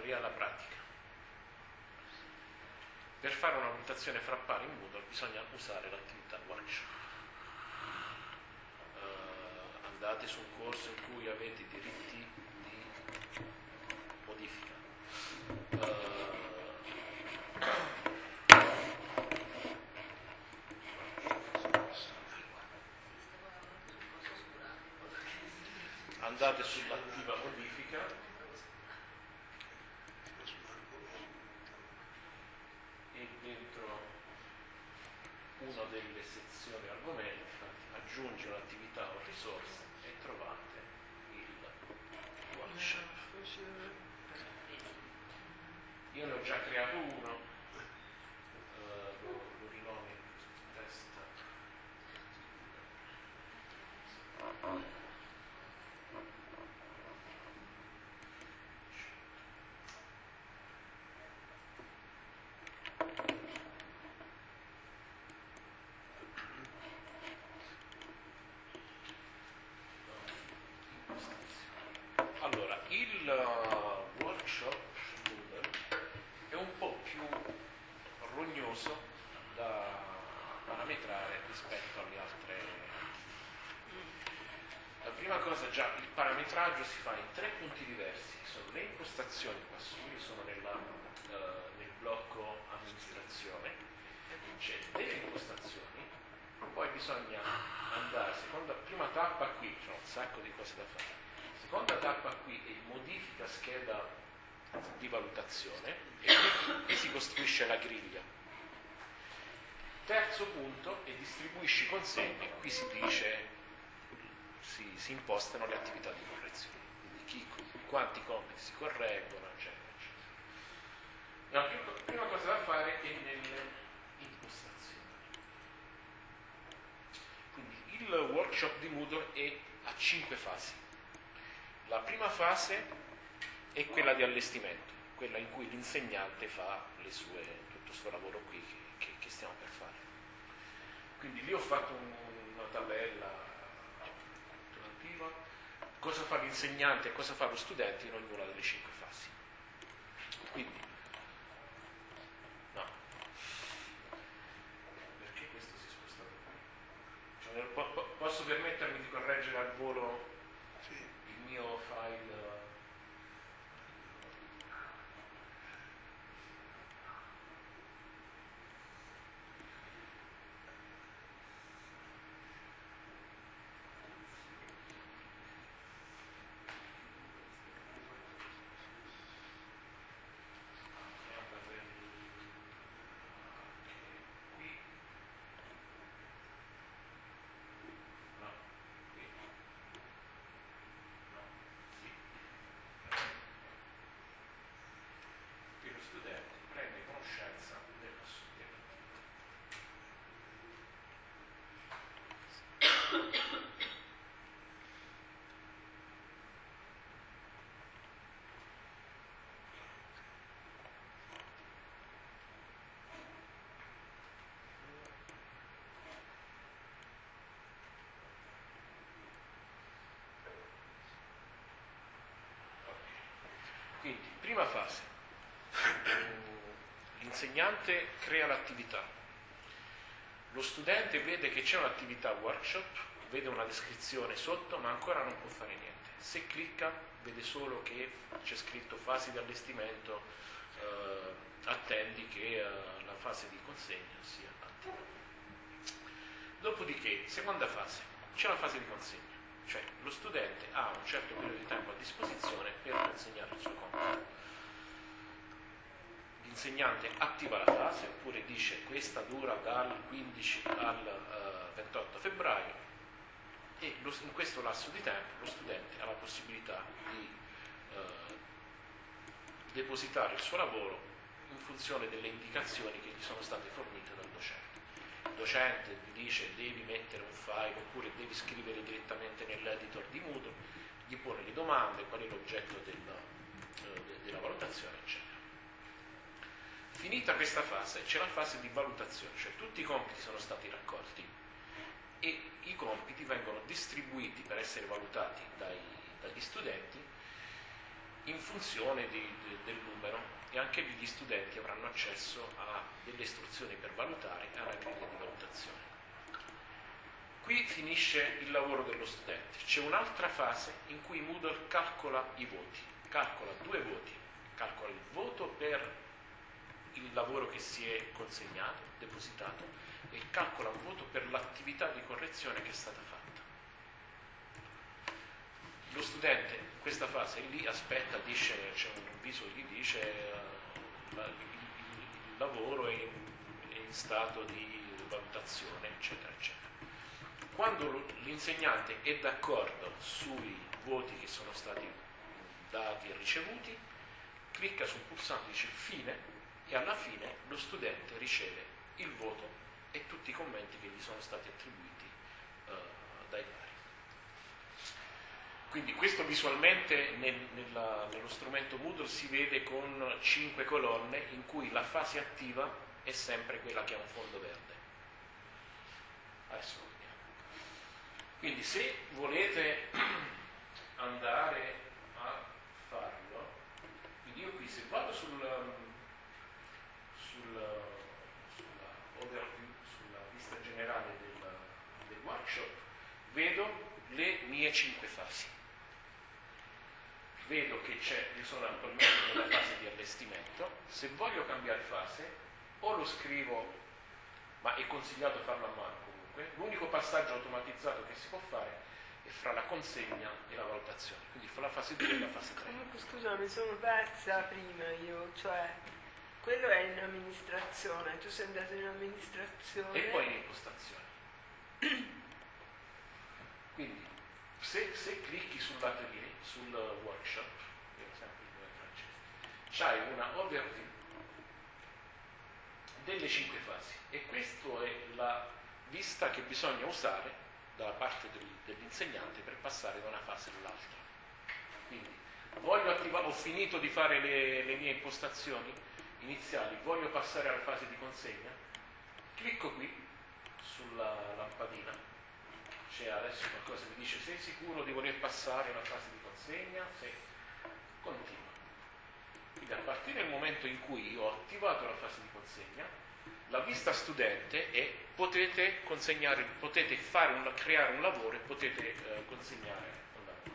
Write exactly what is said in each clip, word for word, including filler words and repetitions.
teoria alla pratica. Per fare una valutazione fra pari in Moodle bisogna usare l'attività workshop. Uh, andate su un corso in cui avete i diritti di modifica. Uh, andate sull'attiva modifica e dentro una delle sezioni argomenti aggiungi un'attività o risorsa e trovate il workshop. Io ne ho già creato uno, uh, lo, lo rinomi test. Allora, il uh, workshop Moodle è un po' più rognoso da parametrare rispetto alle altre. La prima cosa, già il parametraggio si fa in tre punti diversi, sono le impostazioni, qua su, io sono nella, uh, nel blocco amministrazione, c'è delle impostazioni, poi bisogna andare, seconda, prima tappa qui, c'è un sacco di cose da fare. Seconda tappa qui è modifica scheda di valutazione e qui si costruisce la griglia. Terzo punto è distribuisci consegne, qui si dice, si, si impostano le attività di correzione, quindi chi, quanti compiti si correggono, eccetera, eccetera. La prima, prima cosa da fare è nelle impostazioni. Quindi il workshop di Moodle è a cinque fasi. La prima fase è quella di allestimento, quella in cui l'insegnante fa le sue, tutto questo lavoro qui che, che, che stiamo per fare. Quindi lì ho fatto un, una tabella alternativa, cosa fa l'insegnante e cosa fa lo studente in ognuna delle cinque fasi. Quindi, no, perché questo si è spostato qui? Cioè, po- po- posso permettermi di correggere al volo il mio file? Studente prende conoscenza della sua. Quindi, prima fase. L'insegnante crea l'attività, lo studente vede che c'è un'attività workshop, vede una descrizione sotto ma ancora non può fare niente. Se clicca vede solo che c'è scritto fasi di allestimento, eh, attendi che eh, la fase di consegna sia attiva. Dopodiché, seconda fase, c'è la fase di consegna, cioè lo studente ha un certo periodo di tempo a disposizione per consegnare il suo compito. L'insegnante attiva la fase oppure dice questa dura dal quindici al uh, ventotto febbraio e lo, in questo lasso di tempo lo studente ha la possibilità di uh, depositare il suo lavoro in funzione delle indicazioni che gli sono state fornite dal docente. Il docente gli dice devi mettere un file oppure devi scrivere direttamente nell'editor di Moodle, gli pone le domande, qual è l'oggetto della, uh, de, della valutazione, eccetera. Finita questa fase c'è la fase di valutazione, cioè tutti i compiti sono stati raccolti e i compiti vengono distribuiti per essere valutati dai, dagli studenti in funzione di, di, del numero, e anche lì gli studenti avranno accesso a delle istruzioni per valutare e alla griglia di valutazione. Qui finisce il lavoro dello studente. C'è un'altra fase in cui Moodle calcola i voti, calcola due voti, calcola il voto per il lavoro che si è consegnato, depositato, e calcola un voto per l'attività di correzione che è stata fatta. Lo studente in questa fase lì aspetta, dice, c'è un avviso che gli dice uh, la, il, il, il lavoro è in, è in stato di valutazione, eccetera, eccetera. Quando l'insegnante è d'accordo sui voti che sono stati dati e ricevuti, clicca sul pulsante, dice fine, e alla fine lo studente riceve il voto e tutti i commenti che gli sono stati attribuiti uh, dai pari. Quindi questo visualmente nel, nella, nello strumento Moodle si vede con cinque colonne, in cui la fase attiva è sempre quella che ha un fondo verde. Adesso lo vediamo. Quindi se volete andare a farlo, quindi io qui se vado sul, sul, sulla, overview, sulla vista generale del, del workshop, vedo le mie cinque fasi. Vedo che c'è, io sono attualmente nella fase di allestimento. Se voglio cambiare fase, o lo scrivo, ma è consigliato farlo a mano comunque. L'unico passaggio automatizzato che si può fare è fra la consegna e la valutazione, quindi fra la fase due e la fase tre. Comunque scusa, mi sono persa prima io, cioè quello è in amministrazione, tu sei andato in amministrazione E poi in impostazione. Quindi se, se clicchi sul lato lì, sul workshop, per esempio il nome francese, c'hai una overview delle cinque fasi, e questa è la vista che bisogna usare dalla parte del, dell'insegnante per passare da una fase all'altra. Quindi voglio attivare, ho finito di fare le, le mie impostazioni iniziali, voglio passare alla fase di consegna, clicco qui sulla lampadina, c'è adesso qualcosa che dice sei sicuro di voler passare alla fase di consegna? Sì, continua. Quindi a partire dal momento in cui ho attivato la fase di consegna, la vista studente è potete consegnare, potete fare un, creare un lavoro e potete eh, consegnare un lavoro.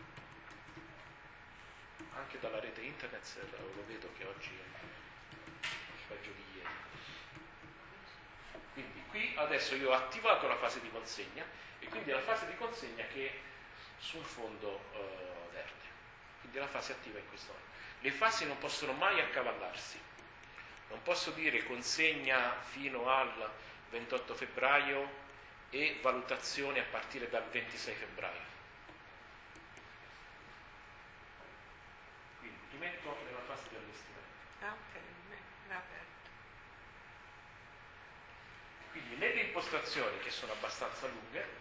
Anche dalla rete internet lo vedo che oggi è peggio di ieri. Quindi qui adesso io ho attivato la fase di consegna, e quindi è la fase di consegna che è su un fondo eh, verde. Quindi la fase attiva in questo momento. Le fasi non possono mai accavallarsi. Non posso dire consegna fino al ventotto febbraio e valutazione a partire dal ventisei febbraio. Quindi ti metto nella fase di allestimento. Ah, ok, l'ha aperto. Quindi nelle impostazioni, che sono abbastanza lunghe,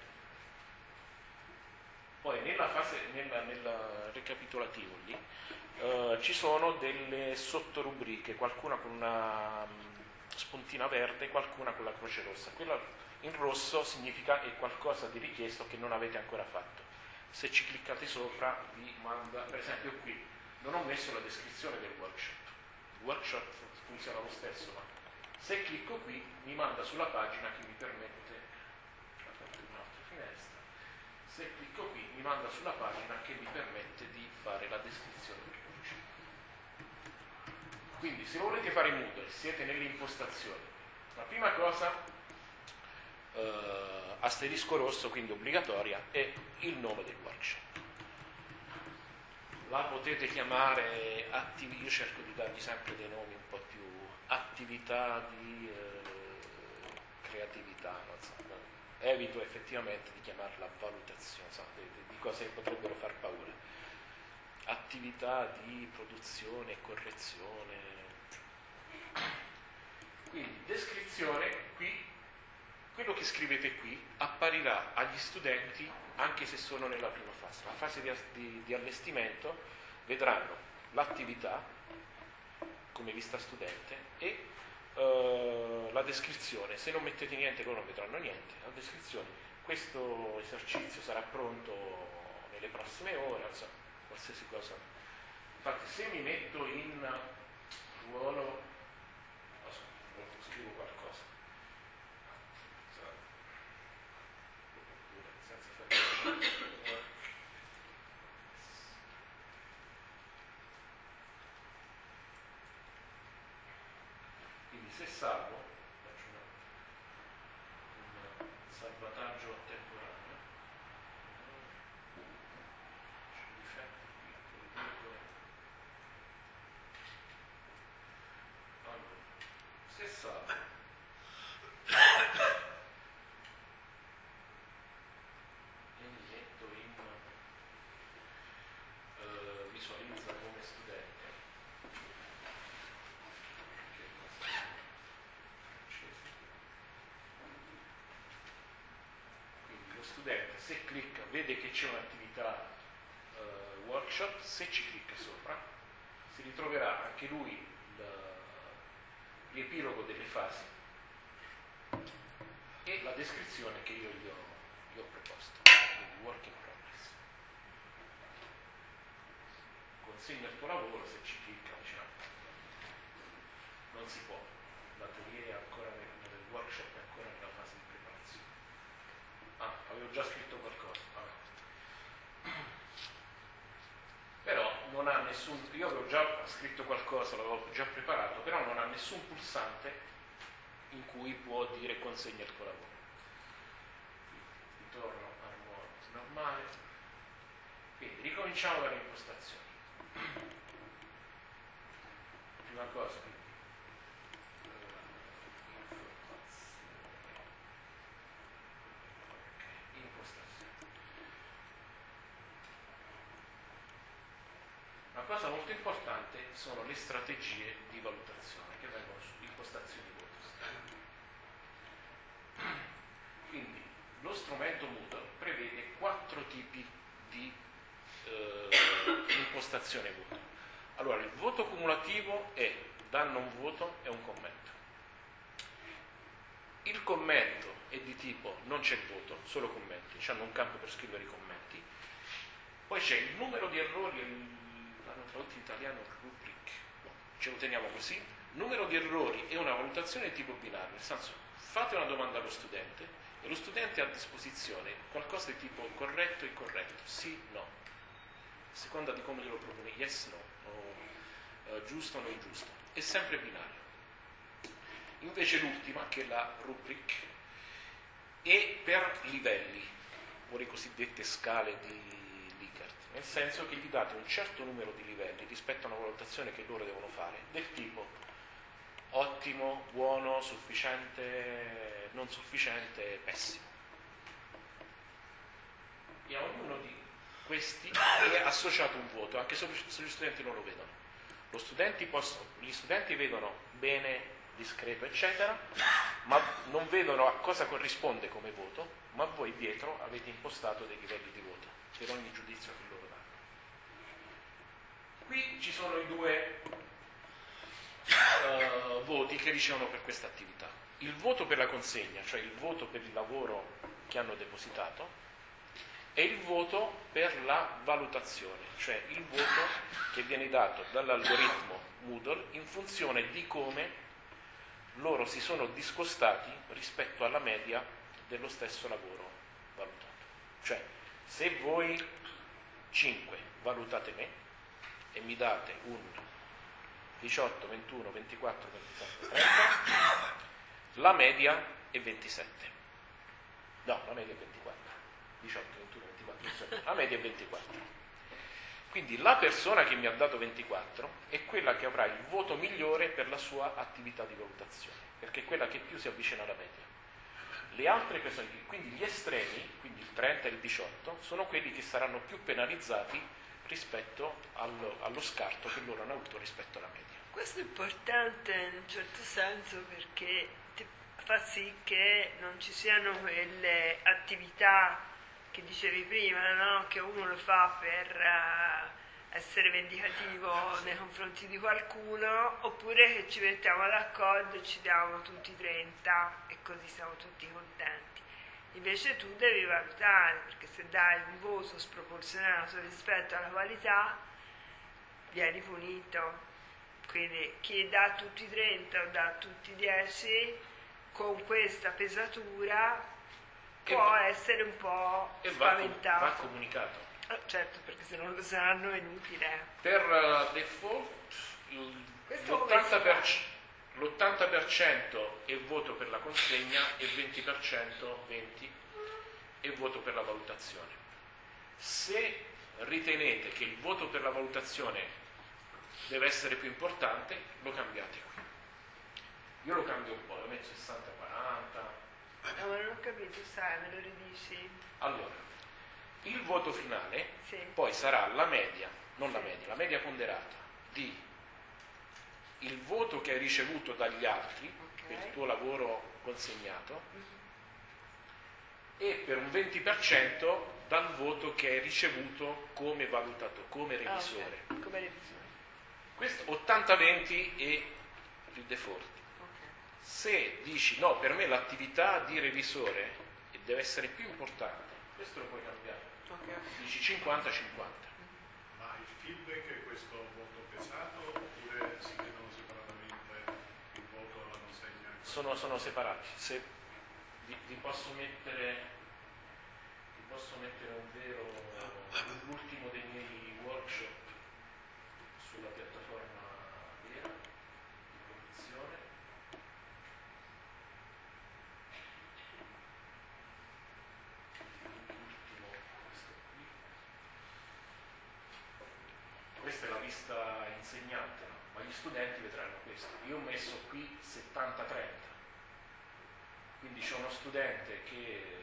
poi nella fase, nella, nel ricapitolativo lì, eh, ci sono delle sottorubriche, qualcuna con una spuntina verde, qualcuna con la croce rossa. Quella in rosso significa è qualcosa di richiesto che non avete ancora fatto. Se ci cliccate sopra vi manda, per esempio qui, non ho messo la descrizione del workshop. Il workshop funziona lo stesso, ma se clicco qui mi manda sulla pagina che mi permette, aperto un'altra finestra, se clicco qui mi manda sulla pagina che mi permette di fare la descrizione del workshop. Quindi se volete fare Moodle, siete nelle impostazioni, la prima cosa, eh, asterisco rosso, quindi obbligatoria, è il nome del workshop. La potete chiamare attivi, io cerco di dargli sempre dei nomi un po' più attività di eh, creatività, non so, evito effettivamente di chiamarla valutazione, so, di, di cose che potrebbero far paura. Attività di produzione e correzione. Quindi descrizione, qui quello che scrivete qui apparirà agli studenti anche se sono nella prima fase. La fase di, di, di allestimento vedranno l'attività come vista studente e uh, la descrizione. Se non mettete niente loro non vedranno niente. La descrizione, questo esercizio sarà pronto nelle prossime ore, insomma, qualsiasi cosa Infatti se mi metto in ruolo, scrivo qualcosa, senza fare quindi se salvo, faccio un salvataggio temporaneo, c'è un difetto qui, allora, se salvo e mi metto in uh, visualizza come studente, che cosa è? Francese. Quindi lo studente se clicca vede che c'è un'attività uh, workshop, se ci clicca sopra si ritroverà anche lui l'epilogo delle fasi e la descrizione che io gli ho, gli ho proposto, quindi work in progress. Consegna il tuo lavoro, se ci clicca diciamo, non si può, l'atelier è ancora nel, nel workshop è ancora nella fase di preparazione. Ah, avevo già scritto qualcosa, vabbè. Però non ha nessun, io avevo già scritto qualcosa, l'avevo già preparato, però non ha nessun pulsante in cui può dire consegna il tuo lavoro. Ritorno al modo normale, quindi ricominciamo dalle impostazioni. Prima cosa, quindi, impostazioni. Una cosa molto importante sono le strategie di valutazione che vengono su impostazioni Moodle. Quindi lo strumento Moodle prevede quattro tipi di eh, impostazione Moodle. Allora, il voto cumulativo è danno un voto e un commento. Il commento è di tipo non c'è il voto, solo commenti, hanno un campo per scrivere i commenti. Poi c'è il numero di errori, l'hanno tradotto in italiano rubric, no, ce lo teniamo così, numero di errori e una valutazione di tipo binario, nel senso fate una domanda allo studente e lo studente ha a disposizione qualcosa di tipo corretto e incorretto, sì, no, a seconda di come glielo propone, yes, no, o uh, giusto o non giusto, è sempre binario. Invece l'ultima, che è la rubric, è per livelli, o le cosiddette scale di Likert, nel senso che gli date un certo numero di livelli rispetto a una valutazione che loro devono fare, del tipo ottimo, buono, sufficiente, non sufficiente, pessimo. E a ognuno di questi è associato un voto, anche se gli studenti non lo vedono. Lo studenti possono, gli studenti vedono bene, discreto, eccetera, ma non vedono a cosa corrisponde come voto, ma voi dietro avete impostato dei livelli di voto per ogni giudizio che loro danno. Qui ci sono i due uh, voti che ricevono per questa attività. Il voto per la consegna, cioè il voto per il lavoro che hanno depositato, e il voto per la valutazione, cioè il voto che viene dato dall'algoritmo Moodle in funzione di come loro si sono discostati rispetto alla media dello stesso lavoro valutato. Cioè, se voi cinque valutate me e mi date un diciotto, ventuno, ventiquattro, ventisette, trenta, la media è ventisette. No, la media è ventiquattro. diciotto, ventuno, ventiquattro, ventisette. La media è ventiquattro. Quindi la persona che mi ha dato ventiquattro è quella che avrà il voto migliore per la sua attività di valutazione, perché è quella che più si avvicina alla media. Le altre persone, quindi gli estremi, quindi il trenta e il diciotto, sono quelli che saranno più penalizzati rispetto allo, allo scarto che loro hanno avuto rispetto alla media. Questo è importante in un certo senso perché fa sì che non ci siano quelle attività che dicevi prima, no? Che uno lo fa per uh, essere vendicativo nei confronti di qualcuno, oppure che ci mettiamo d'accordo e ci diamo tutti trenta e così siamo tutti contenti. Invece tu devi valutare, perché se dai un voto sproporzionato rispetto alla qualità, vieni punito. Quindi chi dà tutti trenta o dà tutti dieci, con questa pesatura E può va- essere un po' e va, com- spaventato. va comunicato. Eh, certo, perché se non lo sanno è inutile. Per uh, default il- Questo come l'ottanta per si cento l'ottanta per cento è voto per la consegna e venti per cento venti è voto per la valutazione. Se ritenete che il voto per la valutazione deve essere più importante, lo cambiate qui. Io lo cambio un po', lo metto sessanta quaranta. No, ma non ho capito, sai, me lo ridici? Allora, il voto finale Sì. poi sarà la media, non Sì. la media, la media ponderata di il voto che hai ricevuto dagli altri Ok. per il tuo lavoro consegnato Mhm. e per un venti per cento dal voto che hai ricevuto come valutato, come Ah, revisore. ok. Come revisore. Questo ottanta venti è il default. Ok. Se dici no, per me l'attività di revisore deve essere più importante, questo lo puoi cambiare. Ok. Dici cinquanta cinquanta. Ma il feedback è questo voto pesato oppure si chiedono separatamente il voto alla consegna? Sono, sono separati. Se vi, vi posso mettere vi posso mettere un vero l'ultimo dei miei workshop sulla piattaforma vera di produzione. L'ultimo, questo qui. Questa è la vista insegnante, no? Ma gli studenti vedranno questo. Io ho messo qui settanta trenta, quindi c'è uno studente che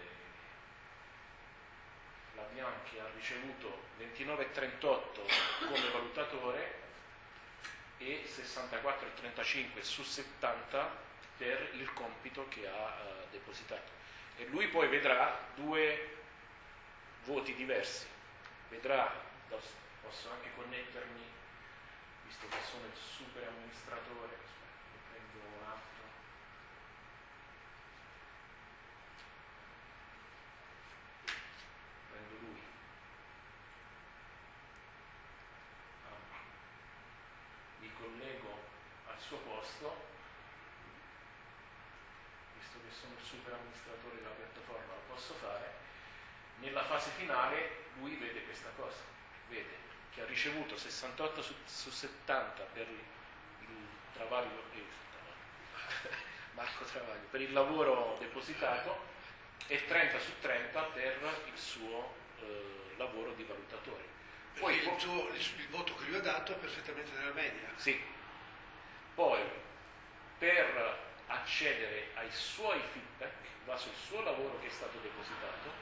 la Bianchi ha ricevuto ventinove e trentotto come valutatore e sessantaquattro e trentacinque su settanta per il compito che ha eh, depositato. E lui poi vedrà due voti diversi. Vedrà, posso anche connettermi, visto che sono il super amministratore, aspetta, ne prendo un altro. Prendo lui. Ah. Mi collego al suo posto, visto che sono il super amministratore della piattaforma, lo posso fare. Nella fase finale lui vede questa cosa, vede che ha ricevuto sessantotto su, su settanta per il, il travaglio, eh, Marco Travaglio, per il lavoro depositato e trenta su trenta per il suo eh, lavoro di valutatore. Poi il, tuo, il voto che lui ha dato è perfettamente nella media. Sì. Poi per accedere ai suoi feedback va sul suo lavoro che è stato depositato,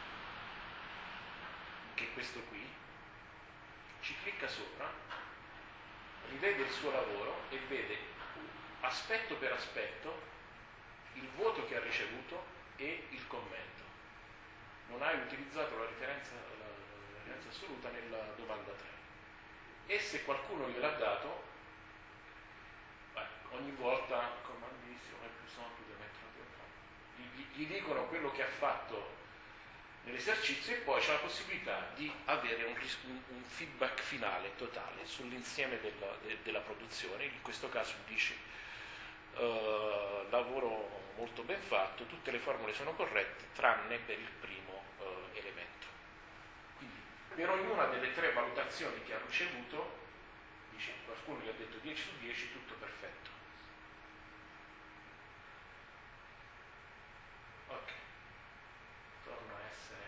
che è questo qui, ci clicca sopra, rivede il suo lavoro e vede aspetto per aspetto il voto che ha ricevuto e il commento. Non hai utilizzato la referenza, la, la referenza assoluta nella domanda tre. E se qualcuno gliel'ha dato, beh, ogni volta comandissimo, è più sono più da mettere, gli, gli dicono quello che ha fatto nell'esercizio e poi c'è la possibilità di avere un, un, un feedback finale totale sull'insieme della, de, della produzione. In questo caso dice uh, lavoro molto ben fatto, tutte le formule sono corrette tranne per il primo uh, elemento. Quindi per ognuna delle tre valutazioni che ha ricevuto, dice, qualcuno gli ha detto dieci su dieci, tutto perfetto. Ok. Torna a essere.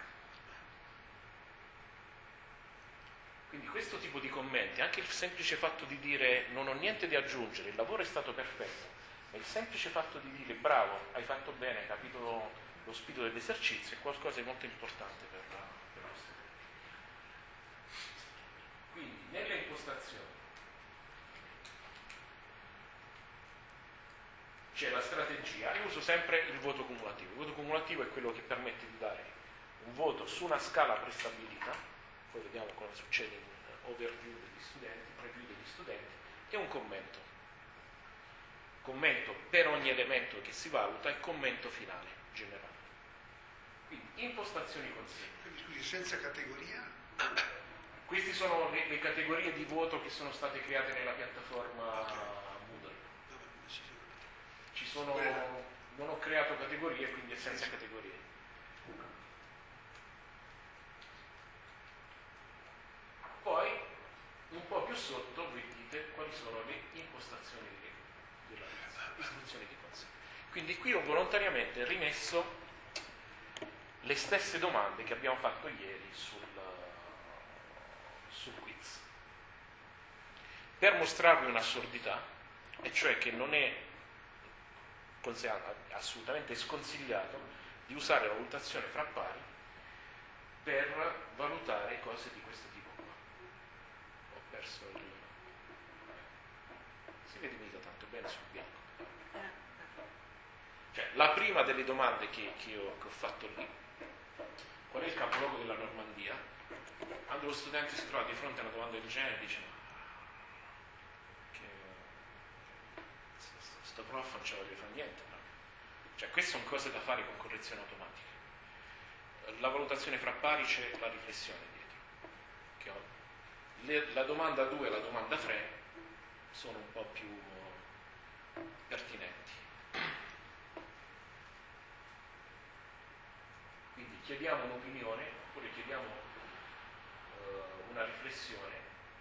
Quindi questo tipo di commenti, anche il semplice fatto di dire non ho niente da aggiungere, il lavoro è stato perfetto, ma il semplice fatto di dire bravo, hai fatto bene, hai capito lo spirito dell'esercizio, è qualcosa di molto importante per, per lo studente. Quindi nelle impostazioni c'è la strategia. Io uso sempre il voto cumulativo. Il voto cumulativo è quello che permette di dare un voto su una scala prestabilita, poi vediamo cosa succede in overview degli studenti, preview degli studenti, e un commento. Commento per ogni elemento che si valuta e commento finale generale. Quindi impostazioni consegna. Quindi scusi, senza categoria? Queste sono le, le categorie di voto che sono state create nella piattaforma Moodle. Ci sono, non ho creato categorie, quindi è senza categorie. Poi, un po' più sotto, voi dite quali sono le impostazioni della istruzioni di consegna. Quindi qui ho volontariamente rimesso le stesse domande che abbiamo fatto ieri sul, sul quiz, per mostrarvi un'assurdità, e cioè che non è assolutamente sconsigliato di usare la valutazione fra pari per valutare cose di questo tipo qua. Ho perso il... si vede mica tanto bene sul bianco. Cioè, la prima delle domande che, che, io, che ho fatto lì: qual è il capoluogo della Normandia? Quando lo studente si trova di fronte a una domanda del genere dice: ma che sto prof non ci voglio fare niente. No? Cioè, queste sono cose da fare con correzione automatica. La valutazione fra pari c'è la riflessione dietro. Che ho. Le, la domanda due e la domanda tre sono un po' più pertinenti. Quindi chiediamo un'opinione oppure chiediamo uh, una riflessione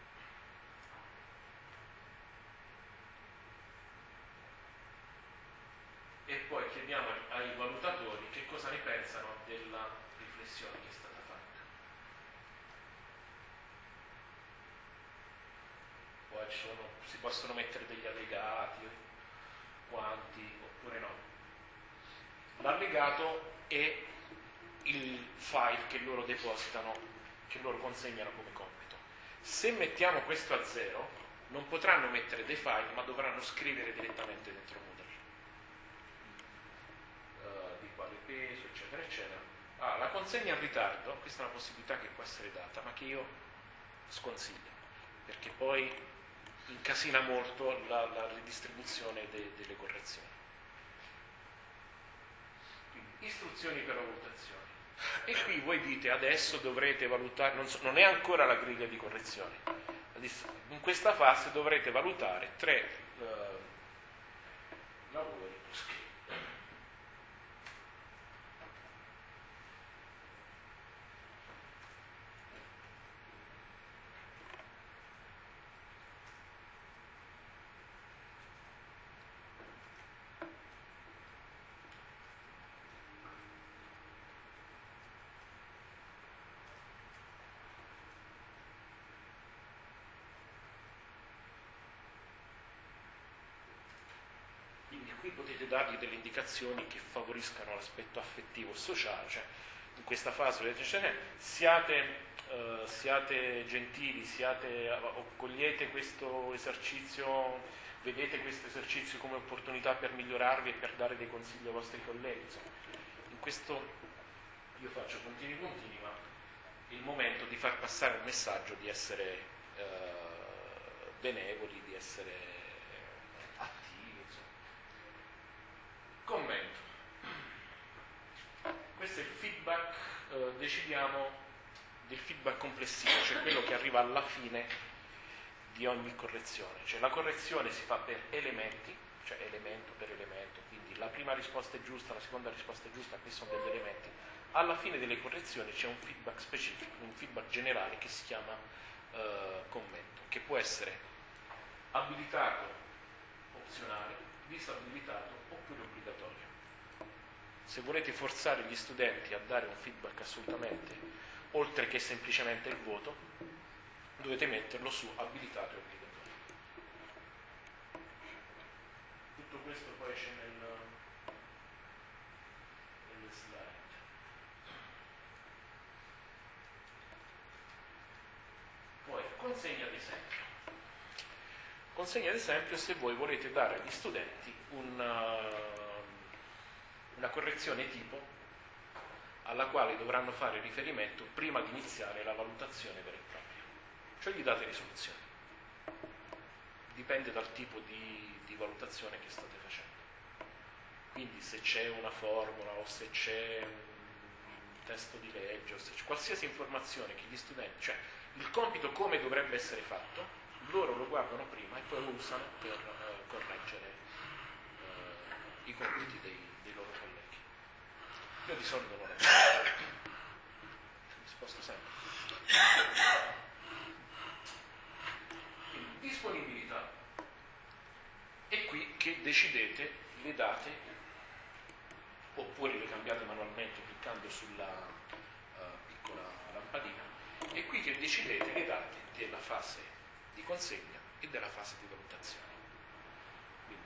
e poi chiediamo ai valutatori che cosa ne pensano della riflessione che è stata fatta. Poi ci sono, si possono mettere degli allegati, quanti oppure no. L'allegato è il file che loro depositano, che loro consegnano come compito. Se mettiamo questo a zero, non potranno mettere dei file, ma dovranno scrivere direttamente dentro Moodle. Uh, di quale peso, eccetera, eccetera. Ah, la consegna in ritardo, questa è una possibilità che può essere data, ma che io sconsiglio, perché poi incasina molto la, la ridistribuzione de, delle correzioni. Quindi, istruzioni per la valutazione. E qui voi dite: adesso dovrete valutare, non, so, non è ancora la griglia di correzione, in questa fase dovrete valutare tre eh, lavori. Qui potete dargli delle indicazioni che favoriscano l'aspetto affettivo e sociale, cioè in questa fase vedete, cioè, siate, eh, siate gentili, siate, cogliete questo esercizio, vedete questo esercizio come opportunità per migliorarvi e per dare dei consigli ai vostri colleghi. Insomma, in questo io faccio puntini puntini, ma è il momento di far passare un messaggio di essere eh, benevoli, di essere commento. Questo è il feedback, eh, decidiamo del feedback complessivo, cioè quello che arriva alla fine di ogni correzione. Cioè la correzione si fa per elementi, cioè elemento per elemento, quindi la prima risposta è giusta, la seconda risposta è giusta, questi sono degli elementi. Alla fine delle correzioni c'è un feedback specifico, un feedback generale che si chiama eh, commento, che può essere abilitato, opzionale, disabilitato oppure obbligatorio. Se volete forzare gli studenti a dare un feedback assolutamente, oltre che semplicemente il voto, dovete metterlo su abilitato e obbligatorio. Tutto questo poi c'è nel, nelle slide. Poi consegna ad esempio. Consegna ad esempio se voi volete dare agli studenti una, una correzione tipo alla quale dovranno fare riferimento prima di iniziare la valutazione vera e propria. Cioè gli date risoluzioni. Dipende dal tipo di, di valutazione che state facendo. Quindi se c'è una formula o se c'è un testo di legge o se c'è qualsiasi informazione che gli studenti, cioè il compito come dovrebbe essere fatto, loro lo guardano prima e poi lo usano per eh, correggere eh, i compiti dei, dei loro colleghi. Io di solito non lo faccio, mi sposto sempre. Quindi, disponibilità. È qui che decidete le date, oppure le cambiate manualmente cliccando sulla uh, piccola lampadina. È qui che decidete le date della fase di consegna e della fase di valutazione. Quindi,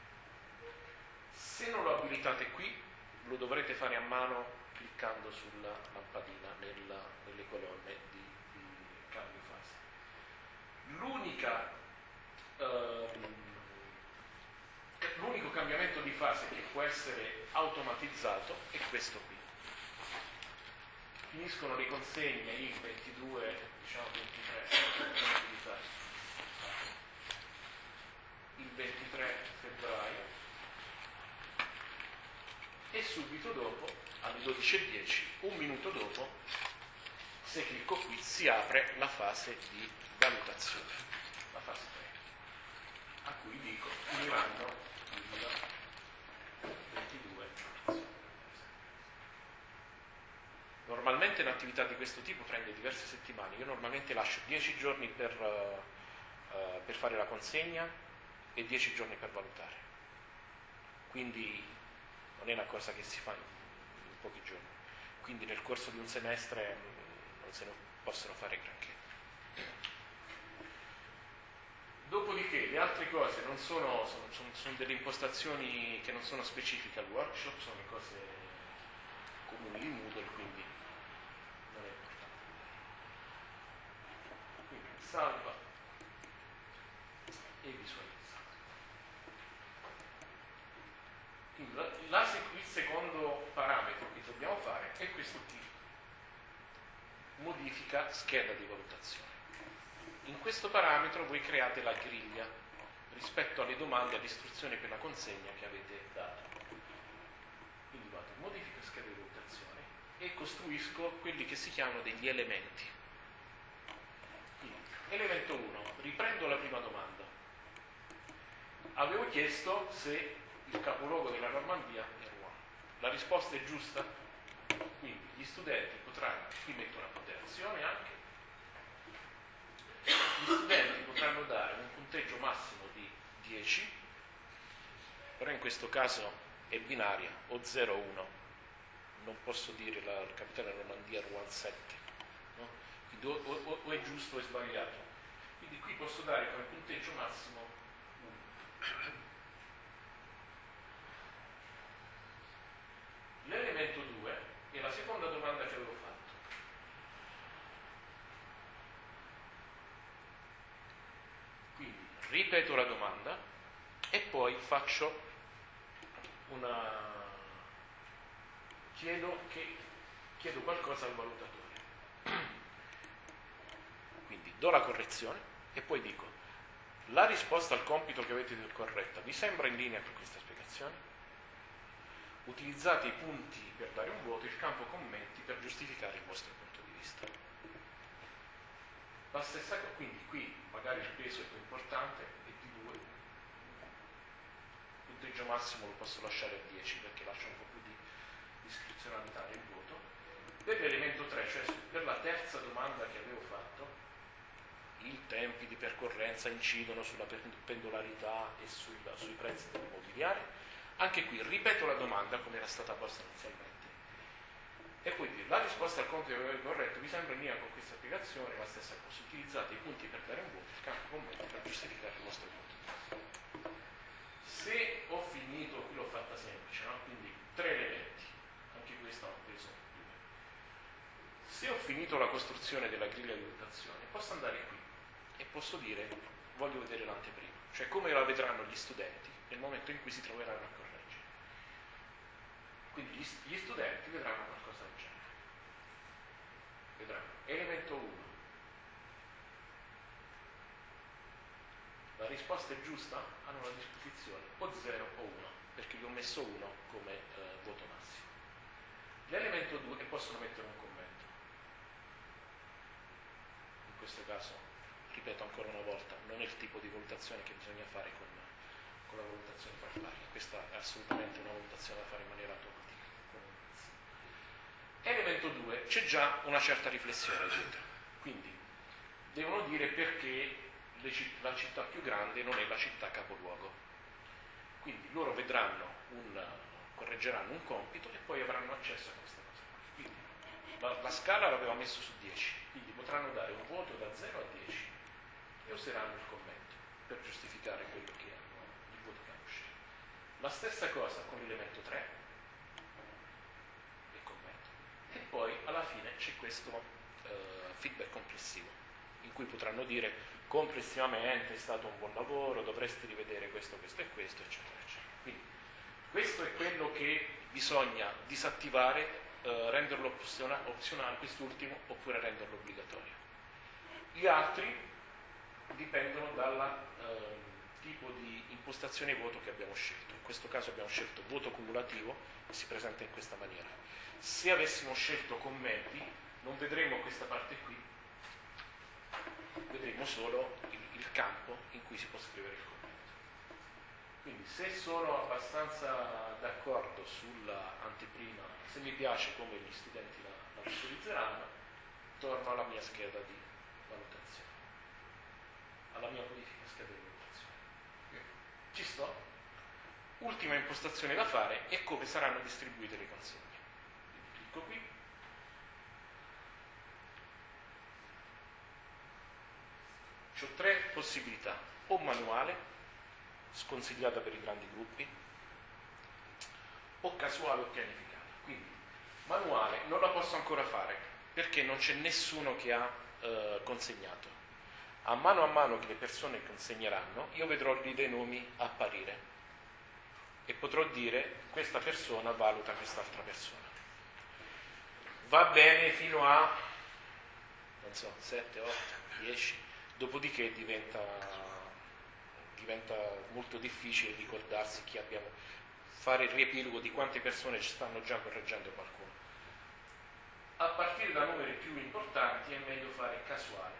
se non lo abilitate qui, lo dovrete fare a mano cliccando sulla lampadina nella, nelle colonne di, di cambio fase. L'unica uh, L'unico cambiamento di fase che può essere automatizzato è questo qui. Finiscono le consegne il ventidue, diciamo ventitré, il ventitré febbraio e subito dopo, alle dodici e dieci, un minuto dopo, se clicco qui, si apre la fase di valutazione, la fase tre, a cui dico finiranno ventidue. Normalmente un'attività di questo tipo prende diverse settimane. Io normalmente lascio dieci giorni per, uh, uh, per fare la consegna e dieci giorni per valutare. Quindi non è una cosa che si fa in, in pochi giorni. Quindi nel corso di un semestre mh, non se ne possono fare granché. Dopodiché le altre cose non sono, sono, sono, sono delle impostazioni che non sono specifiche al workshop, sono cose comuni di Moodle, quindi non è importante. Quindi salva e visualizza. Quindi la, la, il secondo parametro che dobbiamo fare è questo qui, modifica scheda di valutazione. In questo parametro voi create la griglia rispetto alle domande ad istruzione per la consegna che avete dato. Quindi vado in modifica scheda di valutazione e costruisco quelli che si chiamano degli elementi. Quindi, elemento uno, riprendo la prima domanda. Avevo chiesto se il capoluogo della Normandia è Rouen. La risposta è giusta? Quindi gli studenti potranno, qui metto una ponderazione anche, gli studenti potranno dare un punteggio massimo di dieci, però in questo caso è binaria, o zero o uno, non posso dire la capitale della Normandia Rouen sette, no? Quindi o, o, o è giusto o è sbagliato. Quindi qui posso dare come punteggio massimo uno. L'elemento due è la seconda domanda che avevo fatto. Ripeto la domanda e poi faccio una chiedo, che, chiedo qualcosa al valutatore. Quindi do la correzione e poi dico: la risposta al compito che avete corretta vi sembra in linea con questa spiegazione? Utilizzate i punti per dare un voto e il campo commenti per giustificare il vostro punto di vista. La stessa cosa, quindi qui magari il peso è più importante, è di due, il punteggio massimo lo posso lasciare a dieci perché lascia un po' più di discrezionalità nel voto. Per l'elemento tre, cioè per la terza domanda che avevo fatto, i tempi di percorrenza incidono sulla pendolarità e sulla, sui prezzi dell'immobiliare, anche qui ripeto la domanda come era stata posta inizialmente. E poi dire, la risposta al compito che avete corretto vi sembra in linea con questa spiegazione, la stessa cosa, utilizzate i punti per dare un voto, il campo commenti per giustificare il vostro punto di vista. Se ho finito, qui l'ho fatta semplice, no? Quindi tre elementi, anche questo ha un peso due. Se ho finito la costruzione della griglia di valutazione, posso andare qui e posso dire, voglio vedere l'anteprima, cioè come la vedranno gli studenti nel momento in cui si troveranno a correggere. Quindi gli, gli studenti vedranno qualcosa del genere. Vedranno elemento uno. La risposta è giusta? Hanno a disposizione o zero o uno, perché gli ho messo uno come eh, voto massimo. L'elemento due, e possono mettere un commento. Un questo caso, ripeto ancora una volta, non è il tipo di valutazione che bisogna fare con, con la valutazione paritaria. Questa è assolutamente una valutazione da fare in maniera automatica. Elemento due, c'è già una certa riflessione dietro, quindi devono dire perché le citt- la città più grande non è la città capoluogo. Quindi loro vedranno un, correggeranno un compito e poi avranno accesso a questa cosa. Quindi la, la scala l'aveva messo su dieci, quindi potranno dare un voto da zero a dieci e useranno il commento per giustificare quello che hanno, il voto che hanno scelto. La stessa cosa con l'elemento tre e commento. E poi alla fine c'è questo eh, feedback complessivo, in cui potranno dire complessivamente è stato un buon lavoro, dovresti rivedere questo, questo e questo, eccetera, eccetera. Quindi questo è quello che bisogna disattivare, eh, renderlo opziona- opzionale, quest'ultimo, oppure renderlo obbligatorio. Gli altri dipendono dal eh, tipo di impostazione voto che abbiamo scelto. In questo caso abbiamo scelto voto cumulativo e si presenta in questa maniera. Se avessimo scelto commenti, non vedremo questa parte qui, vedremo solo il, il campo in cui si può scrivere il commento. Quindi se sono abbastanza d'accordo sulla anteprima, se mi piace come gli studenti la, la visualizzeranno, torno alla mia scheda di valutazione, alla mia modifica scheda di valutazione. Ci sto? Ultima impostazione da fare è come saranno distribuite le consegne. Quindi clicco qui. Ho tre possibilità, o manuale, sconsigliata per i grandi gruppi, o casuale o pianificata. Quindi manuale non la posso ancora fare perché non c'è nessuno che ha eh, consegnato. A mano a mano che le persone consegneranno, io vedrò lì dei nomi apparire e potrò dire questa persona valuta quest'altra persona. Va bene fino a, non so, sette, otto, dieci. Dopodiché diventa, diventa molto difficile ricordarsi chi abbiamo, fare il riepilogo di quante persone ci stanno già correggendo qualcuno. A partire da numeri più importanti è meglio fare casuale.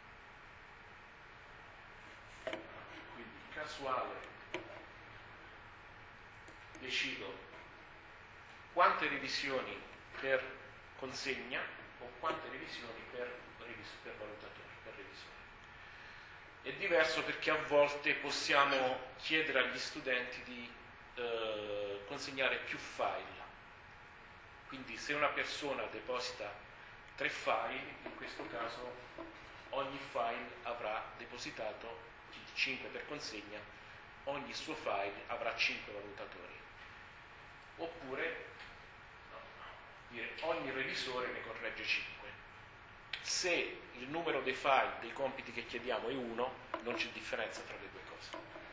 Quindi casuale, decido quante revisioni per consegna o quante revisioni per, per valutatori, per revisori. È diverso perché a volte possiamo chiedere agli studenti di eh, consegnare più file. Quindi se una persona deposita tre file, in questo caso ogni file avrà depositato cinque per consegna, ogni suo file avrà cinque valutatori. Oppure no, dire, ogni revisore ne corregge cinque. Se il numero dei file, dei compiti che chiediamo è uno, non c'è differenza tra le due cose.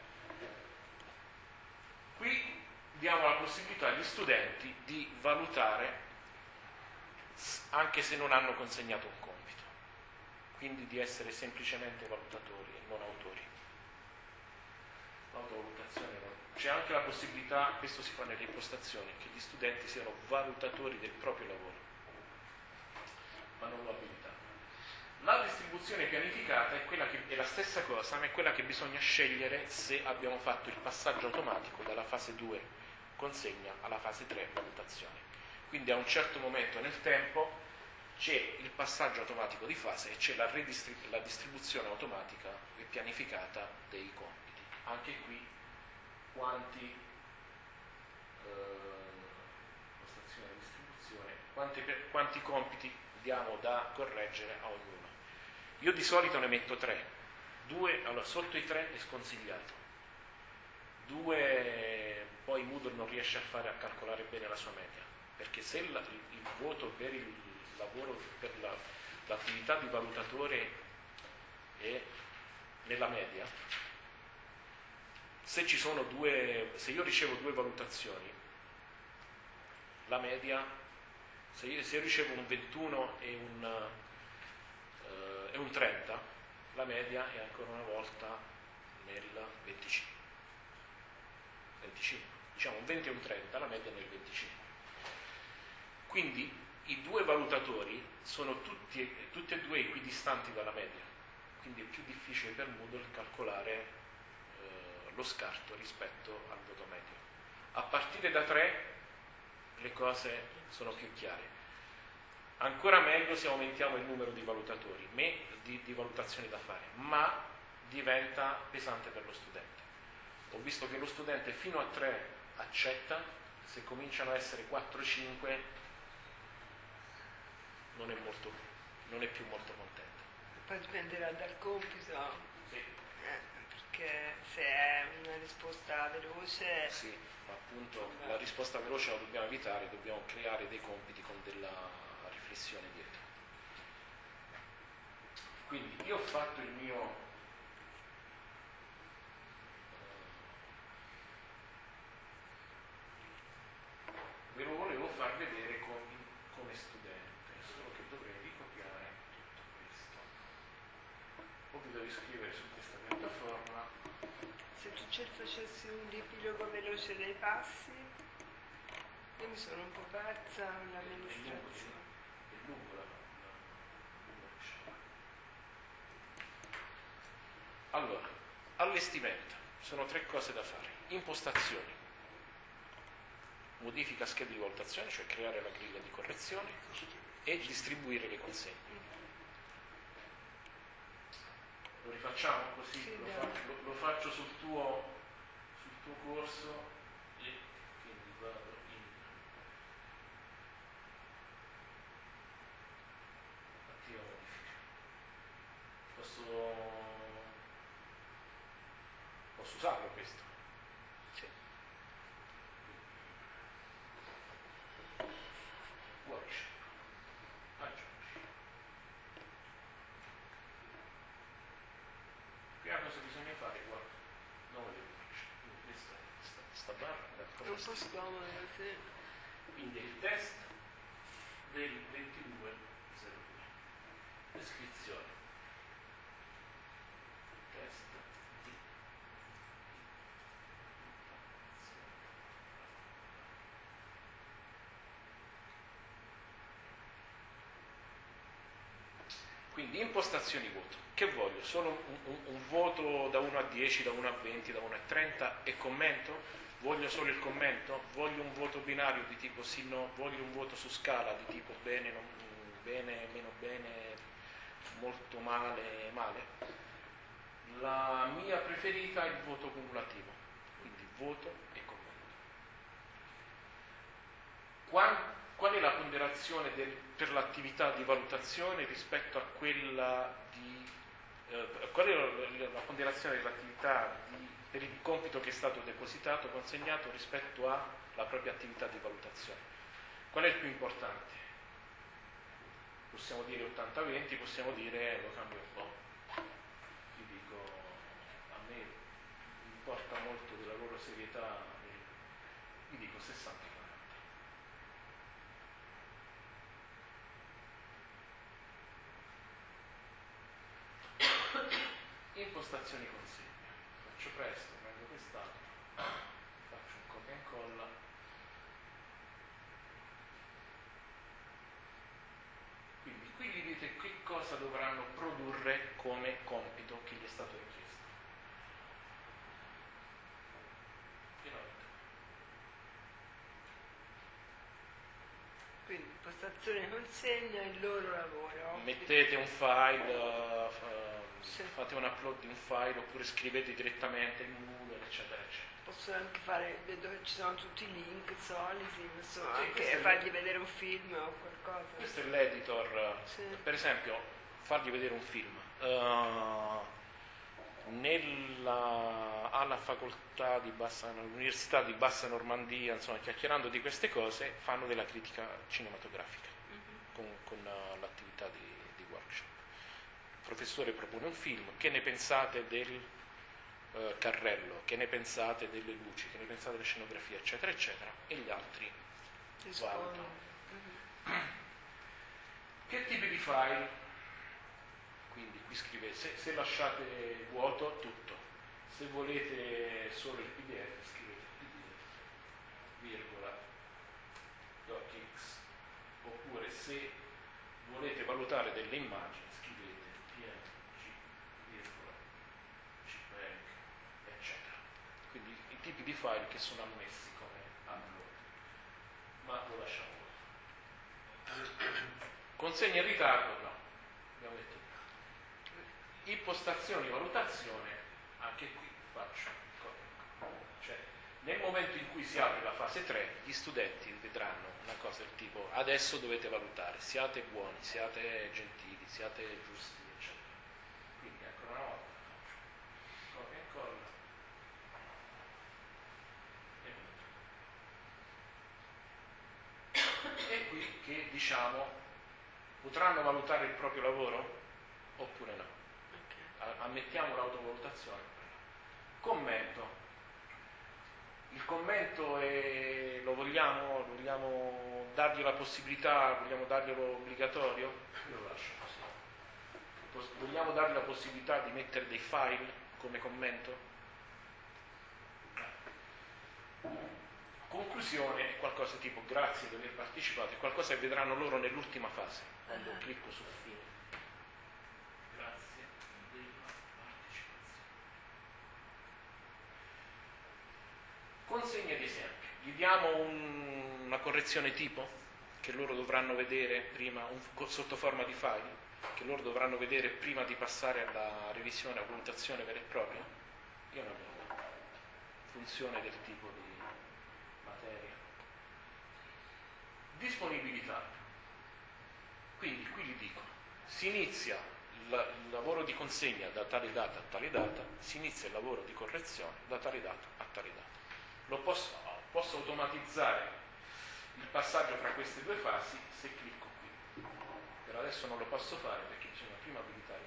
Qui diamo la possibilità agli studenti di valutare anche se non hanno consegnato un compito, quindi di essere semplicemente valutatori e non autori. L'autovalutazione non. C'è anche la possibilità, questo si fa nelle impostazioni, che gli studenti siano valutatori del proprio lavoro, ma non lo abilitano. La distribuzione pianificata è, quella che, è la stessa cosa, ma è quella che bisogna scegliere se abbiamo fatto il passaggio automatico dalla fase due consegna alla fase tre valutazione. Quindi a un certo momento nel tempo c'è il passaggio automatico di fase e c'è la, redistrib- la distribuzione automatica e pianificata dei compiti. Anche qui quanti eh, postazione e distribuzione, quanti, per, quanti compiti diamo da correggere a ognuno. Io di solito ne metto tre, due, allora sotto i tre è sconsigliato, due poi Moodle non riesce a fare a calcolare bene la sua media, perché se il, il, il voto per il lavoro, per la, l'attività di valutatore è nella media, se ci sono due, se io ricevo due valutazioni, la media, se io, se io ricevo un ventuno e un e un trenta, la media è ancora una volta nel venticinque. venticinque. Diciamo un venti e un trenta, la media è nel venticinque. Quindi i due valutatori sono tutti, tutti e due equidistanti dalla media, quindi è più difficile per Moodle calcolare eh, lo scarto rispetto al voto medio. A partire da tre le cose sono più chiare. Ancora meglio se aumentiamo il numero di valutatori, me, di, di valutazioni da fare, ma diventa pesante per lo studente. Ho visto che lo studente fino a tre accetta, se cominciano a essere quattro cinque non è, molto, non è più molto contento. Poi dipenderà dal compito, Sì. eh, perché se è una risposta veloce... Sì, ma appunto la risposta veloce la dobbiamo evitare, dobbiamo creare dei compiti con della riflessione dietro. Quindi io ho fatto il mio ve lo volevo far vedere come, come studente, solo che dovrei ricopiare tutto questo. O vi devo iscrivere su questa piattaforma. Se tu ci facessi un riepilogo veloce dei passi, io mi sono un po' persa nell'amministrazione. È lungo la, la, lungo diciamo. Allora, allestimento, sono tre cose da fare. Impostazioni. Modifica schede di valutazione, cioè creare la griglia di correzione, e distribuire le consegne. Lo rifacciamo così? Sì, lo, dai. faccio, lo, lo faccio sul tuo, sul tuo corso e quindi vado in attiva modifica. Posso, posso usarlo questo? Sì. Workshop. Aggiungi. Prima cosa bisogna fare, guarda, nome del workshop. Quindi questa è questa, questa barra. È un po' scomodo, sì. Quindi è il test del ventidue zero due. Descrizione. Test di Quindi impostazioni voto. Che voglio? Solo un, un, un voto da uno a dieci, da uno a venti, da uno a trenta e commento? Voglio solo il commento? Voglio un voto binario di tipo sì no? Voglio un voto su scala di tipo bene, non, bene, meno bene, molto male, male? La mia preferita è il voto cumulativo, quindi voto e commento. Quanto Qual è la ponderazione del, per l'attività di valutazione rispetto a quella di eh, qual è la, la ponderazione dell'attività di, per il compito che è stato depositato, consegnato rispetto alla propria attività di valutazione? Qual è il più importante? Possiamo dire ottanta venti, possiamo dire lo cambio un po'. Vi dico, a me importa molto della loro serietà, vi dico sessanta. Impostazioni consegna. Faccio presto, prendo quest'altro, faccio un copia e incolla. Quindi qui vi dite che cosa dovranno produrre come compito che gli è stato richiesto. Inoltre. Quindi impostazione consegna il loro lavoro. Mettete un file, uh, f- Sì. fate un upload di un file oppure scrivete direttamente in Moodle, eccetera, eccetera. Posso anche fare, vedo che ci sono tutti i link soliti, posso Sì, anche questo è fargli il- vedere un film o qualcosa. Questo è l'editor, Sì. per esempio, fargli vedere un film. Uh, nella, alla facoltà di Bassa, all'università di Bassa Normandia, insomma, chiacchierando di queste cose, fanno della critica cinematografica con, con uh, l'attività di, di workshop. Il professore propone un film, che ne pensate del uh, carrello, che ne pensate delle luci, che ne pensate delle scenografie, eccetera, eccetera, e gli altri Rispondo. valutano. Mhm. Che tipi di file? Quindi qui scrivete, se, se lasciate vuoto tutto, se volete solo il P D F scrivete P D F, virgola, docx, oppure se volete valutare delle immagini scrivete P M G, virgola, JPEG, eccetera. Quindi i tipi di file che sono ammessi come upload, ma lo lasciamo così. Consegna in ritardo, no, abbiamo detto. Impostazioni, valutazione, anche qui faccio, cioè nel momento in cui si apre la fase tre, gli studenti vedranno una cosa del tipo: adesso dovete valutare, siate buoni, siate gentili, siate giusti, eccetera. Quindi ancora una volta faccio copia e incolla e e qui che diciamo: potranno valutare il proprio lavoro oppure no? Ammettiamo l'autovalutazione. Commento. Il commento è, lo vogliamo, vogliamo dargli la possibilità, vogliamo darglielo obbligatorio? Io lo lascio così. Vogliamo dargli la possibilità di mettere dei file come commento? Conclusione è qualcosa tipo: grazie di aver partecipato, è qualcosa che vedranno loro nell'ultima fase, quando uh-huh. clicco su fine. Consegna di esempio, gli diamo un, una correzione tipo che loro dovranno vedere prima, un, sotto forma di file, che loro dovranno vedere prima di passare alla revisione, alla valutazione vera e propria. Io non ho funzione del tipo di materia. Disponibilità. Quindi qui gli dico, si inizia il, il lavoro di consegna da tale data a tale data, si inizia il lavoro di correzione da tale data a tale data. Lo posso, posso automatizzare il passaggio fra queste due fasi se clicco qui. Per adesso non lo posso fare perché bisogna prima abilitare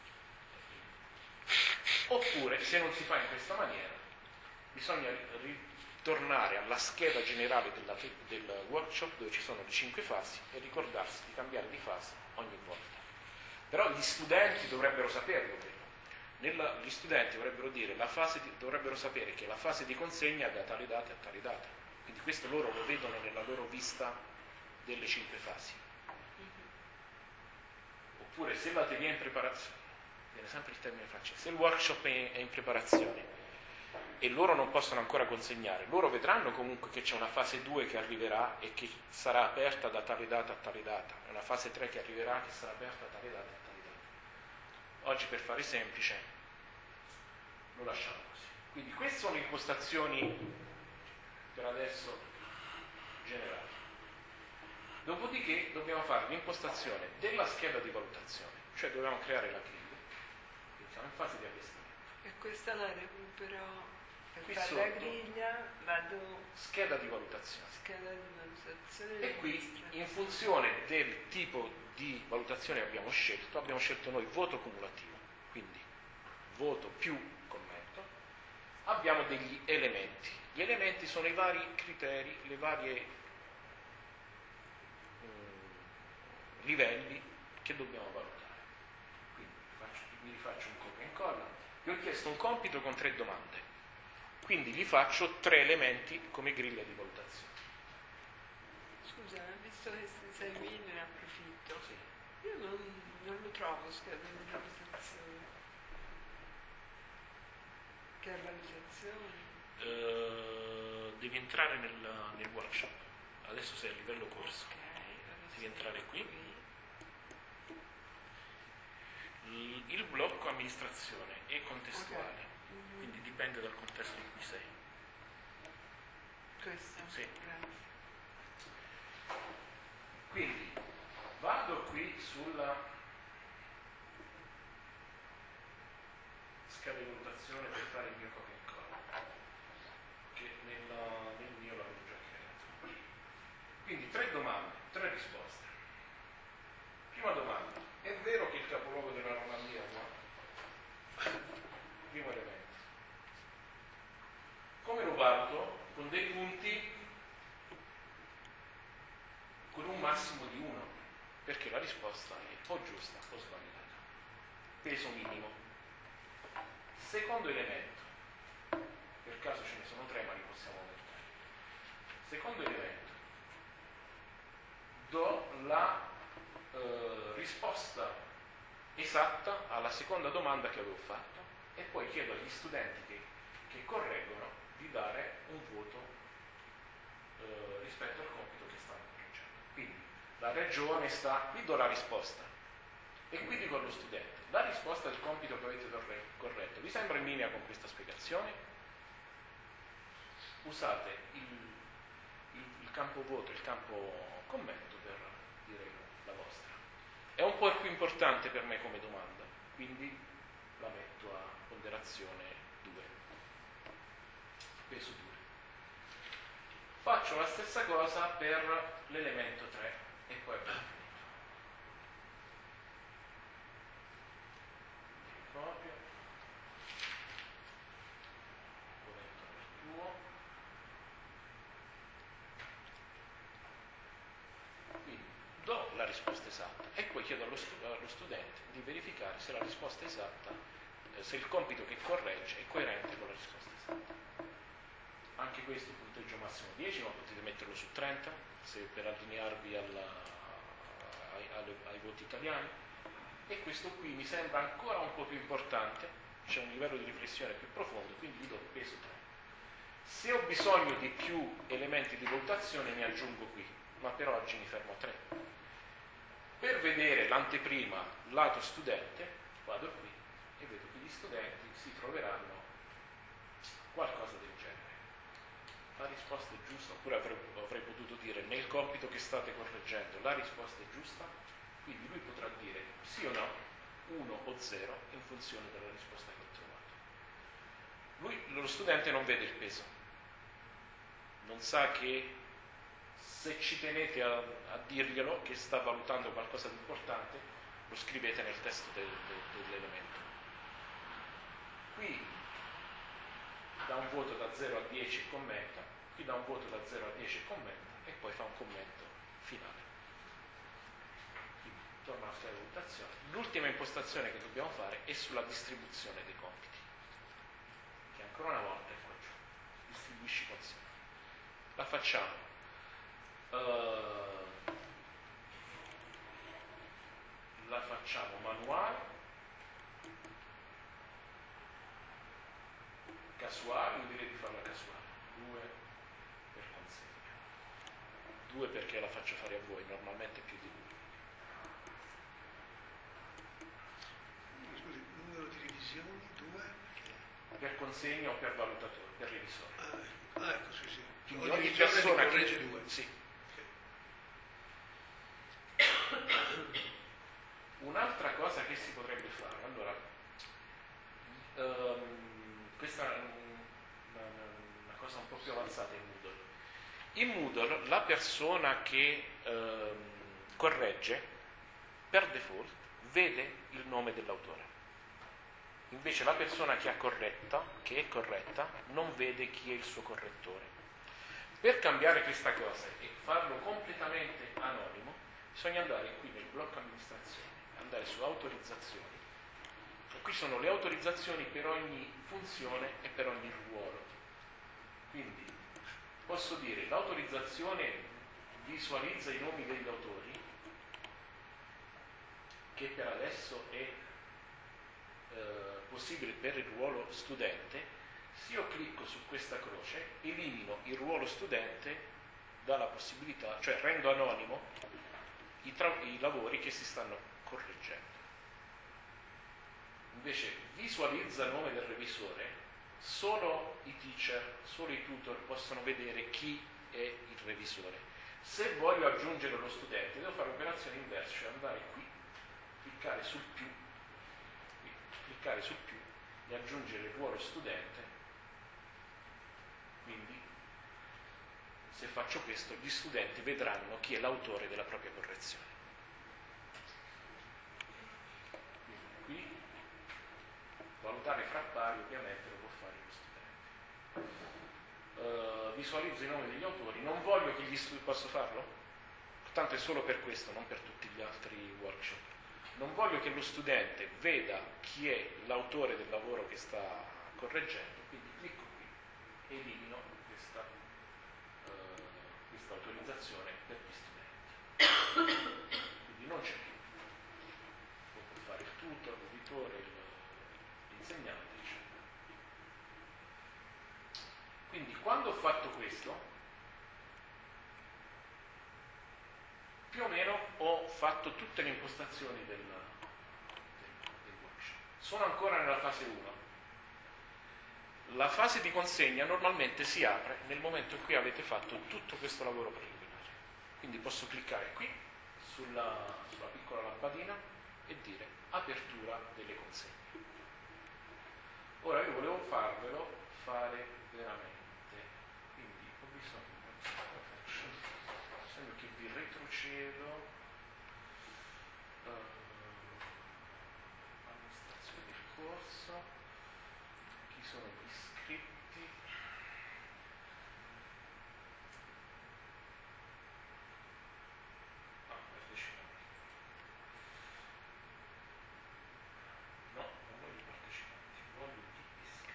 qui. Oppure, se non si fa in questa maniera, bisogna ritornare alla scheda generale della, del workshop dove ci sono le cinque fasi e ricordarsi di cambiare di fase ogni volta. Però gli studenti dovrebbero saperlo. Nella, gli studenti dovrebbero, dire, la fase di, dovrebbero sapere che la fase di consegna è da tale data a tale data, quindi questo loro lo vedono nella loro vista delle cinque fasi. Oppure se l'atelier è in preparazione, viene sempre il termine francese, se il workshop è, è in preparazione e loro non possono ancora consegnare, loro vedranno comunque che c'è una fase due che arriverà e che sarà aperta da tale data a tale data, e una fase tre che arriverà che sarà aperta da tale data a tale data. Oggi, per fare semplice, lo lasciamo così. Quindi queste sono le impostazioni per adesso generali. Dopodiché dobbiamo fare l'impostazione della scheda di valutazione, cioè dobbiamo creare la griglia. Siamo in fase di allestimento. E questa la recupero per qui fare sotto, la griglia, vado scheda di valutazione. Scheda di valutazione. E qui, in funzione del tipo di valutazione che abbiamo scelto, abbiamo scelto noi voto cumulativo, quindi voto più commento, abbiamo degli elementi. Gli elementi sono i vari criteri, le varie mm, livelli che dobbiamo valutare. Quindi faccio, mi rifaccio un copia e incolla. Gli ho chiesto un compito con tre domande, quindi gli faccio tre elementi come griglia di valutazione. Scusa, visto che sei qui ne approfitto. Sì. Io non, non lo trovo scheda di valutazione. Che è valutazione? Uh, devi entrare nel, nel workshop. Adesso sei a livello corso. Okay, devi entrare qui. Il, il blocco amministrazione è contestuale, okay. Mm-hmm. Quindi dipende dal contesto in cui sei. Questo? Sì. Grazie. Quindi vado qui sulla scheda di valutazione per fare il mio copia e incolla, che nella, nel mio l'avevo già creato. Quindi tre domande, tre risposte. Prima domanda: è vero che il capoluogo della Normandia è qua? Primo elemento. Come lo valuto? Con dei punti con un massimo di uno, perché la risposta è o giusta o sbagliata. Peso minimo. Secondo elemento, per caso ce ne sono tre ma li possiamo aumentare. Secondo elemento, do la eh, risposta esatta alla seconda domanda che avevo fatto e poi chiedo agli studenti che, che correggono di dare un voto eh, rispetto al compito che stanno correggendo. Quindi la regione sta, qui do la risposta e qui dico allo studente la risposta del compito che avete corretto vi sembra in linea con questa spiegazione? Usate il, il, il campo voto, il campo commento per dire la vostra. È un po' più importante per me come domanda, quindi la metto a ponderazione due, peso due. Faccio la stessa cosa per l'elemento tre e poi abbiamo finito. Copia, lo metto nel tuo, quindi do la risposta esatta e poi chiedo allo, stu- allo studente di verificare se la risposta esatta, eh, se il compito che corregge è coerente con la risposta esatta. Anche questo punteggio massimo dieci, ma potete metterlo su trenta se per allinearvi alla, ai, ai, ai voti italiani. E questo qui mi sembra ancora un po' più importante, c'è un livello di riflessione più profondo, quindi gli do il peso tre. Se ho bisogno di più elementi di valutazione mi aggiungo qui, ma per oggi mi fermo a tre. Per vedere l'anteprima lato studente vado qui e vedo che gli studenti si troveranno qualcosa del genere. La risposta è giusta, oppure avrei, avrei potuto dire nel compito che state correggendo la risposta è giusta, quindi lui potrà dire sì o no, uno o zero in funzione della risposta che ho trovato. Lui, lo studente non vede il peso, non sa che se ci tenete a, a dirglielo che sta valutando qualcosa di importante, lo scrivete nel testo del, del, dell'elemento. Qui dà un voto da zero a dieci e commenta, qui dà un voto da zero a dieci e commenta e poi fa un commento finale. Quindi torna alla sua valutazione. L'ultima impostazione che dobbiamo fare è sulla distribuzione dei compiti, che ancora una volta è qua giù, distribuisci con sé. La facciamo. Uh, la facciamo manuale, casuale, io direi di farla casuale, due per consegna, due perché la faccio fare a voi, normalmente più di due. Scusi, numero di revisioni, due? Per consegna o per valutatore, per revisore. Ah, ah ecco, sì, sì. Quindi ogni persona che corregge due. Sì. Un'altra cosa che si potrebbe fare, allora, um, questa è una, una cosa un po' più avanzata in Moodle. In Moodle la persona che um, corregge per default vede il nome dell'autore. Invece la persona che ha corretta, che è corretta, non vede chi è il suo correttore. Per cambiare questa cosa e farlo completamente anonimo, bisogna andare qui nel blocco amministrazione, andare su autorizzazioni. E qui sono le autorizzazioni per ogni funzione e per ogni ruolo. Quindi posso dire l'autorizzazione visualizza i nomi degli autori, che per adesso è eh, possibile per il ruolo studente. Se io clicco su questa croce, elimino il ruolo studente dalla possibilità, cioè rendo anonimo i, tra- i lavori che si stanno correggendo. Invece visualizza il nome del revisore, solo i teacher, solo i tutor possono vedere chi è il revisore. Se voglio aggiungere lo studente, devo fare un'operazione inversa, cioè andare qui, cliccare sul più, qui, cliccare sul più e aggiungere il ruolo studente. Quindi, se faccio questo, gli studenti vedranno chi è l'autore della propria correzione. Quindi qui, valutare fra pari, ovviamente lo può fare lo studente. Uh, visualizzo i nomi degli autori, non voglio che gli studenti... Posso farlo? Tanto è solo per questo, non per tutti gli altri workshop. Non voglio che lo studente veda chi è l'autore del lavoro che sta correggendo, quindi clicco qui e elimino questa, uh, questa autorizzazione per gli studenti. questo, più o meno ho fatto tutte le impostazioni del, del, del workshop. Sono ancora nella fase uno. La fase di consegna normalmente si apre nel momento in cui avete fatto tutto questo lavoro preliminare. Quindi posso cliccare qui sulla, sulla piccola lampadina e dire apertura delle consegne. Ora io volevo farvelo fare veramente, quindi ho bisogno, bisogno che vi retrocedo uh, amministrazione del corso, chi sono gli iscritti, no, partecipanti, no, non voglio i partecipanti, voglio gli iscritti.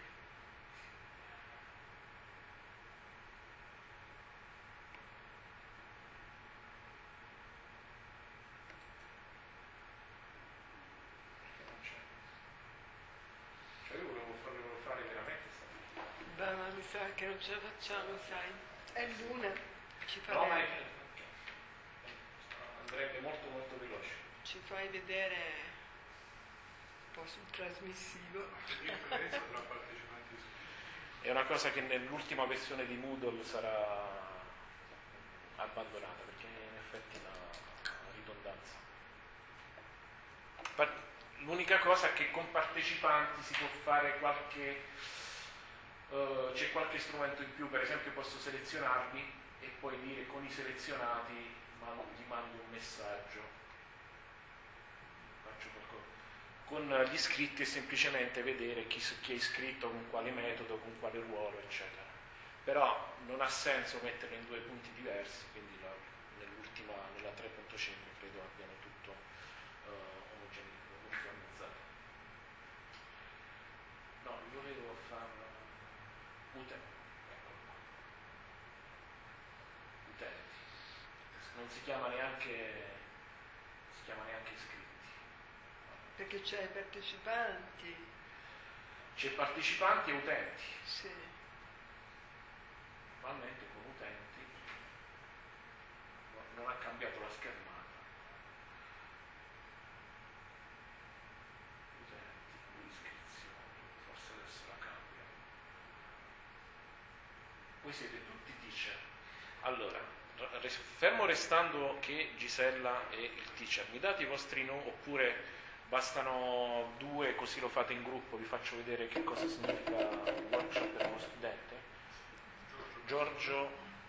Cioè io volevo farlo fare veramente sta Beh, ma mi sa che non ce la facciamo, sai. È l'una, ci cosa. No, ma fai, è- andrebbe molto molto veloce. ci fai vedere un po' sul trasmissivo. Che differenza tra partecipanti iscritti? È una cosa che nell'ultima versione di Moodle sarà abbandonata perché in effetti è una ridondanza. Pa- L'unica cosa è che con partecipanti si può fare qualche eh, c'è qualche strumento in più, per esempio posso selezionarli e poi dire con i selezionati man- gli mando un messaggio. Faccio qualcosa. Con gli iscritti è semplicemente vedere chi, s- chi è iscritto, con quale metodo, con quale ruolo, eccetera. Però non ha senso metterlo in due punti diversi, quindi la- nell'ultima, nella tre punto cinque credo abbiano tutto eh, omogene- omogeneizzato. No, io volevo far utenti, eccolo qua. Utenti. Non si chiama neanche si chiama neanche iscritti. Perché c'è i partecipanti, C'è partecipanti e utenti. sì. Normalmente con utenti no- non ha cambiato la schermata. Utenti, iscrizioni, forse adesso la cambia. Voi siete tutti teacher. Allora, r- res- fermo restando che Gisella e il teacher, mi date i vostri nomi oppure bastano due così lo fate in gruppo, vi faccio vedere che cosa significa un workshop per uno studente. Giorgio,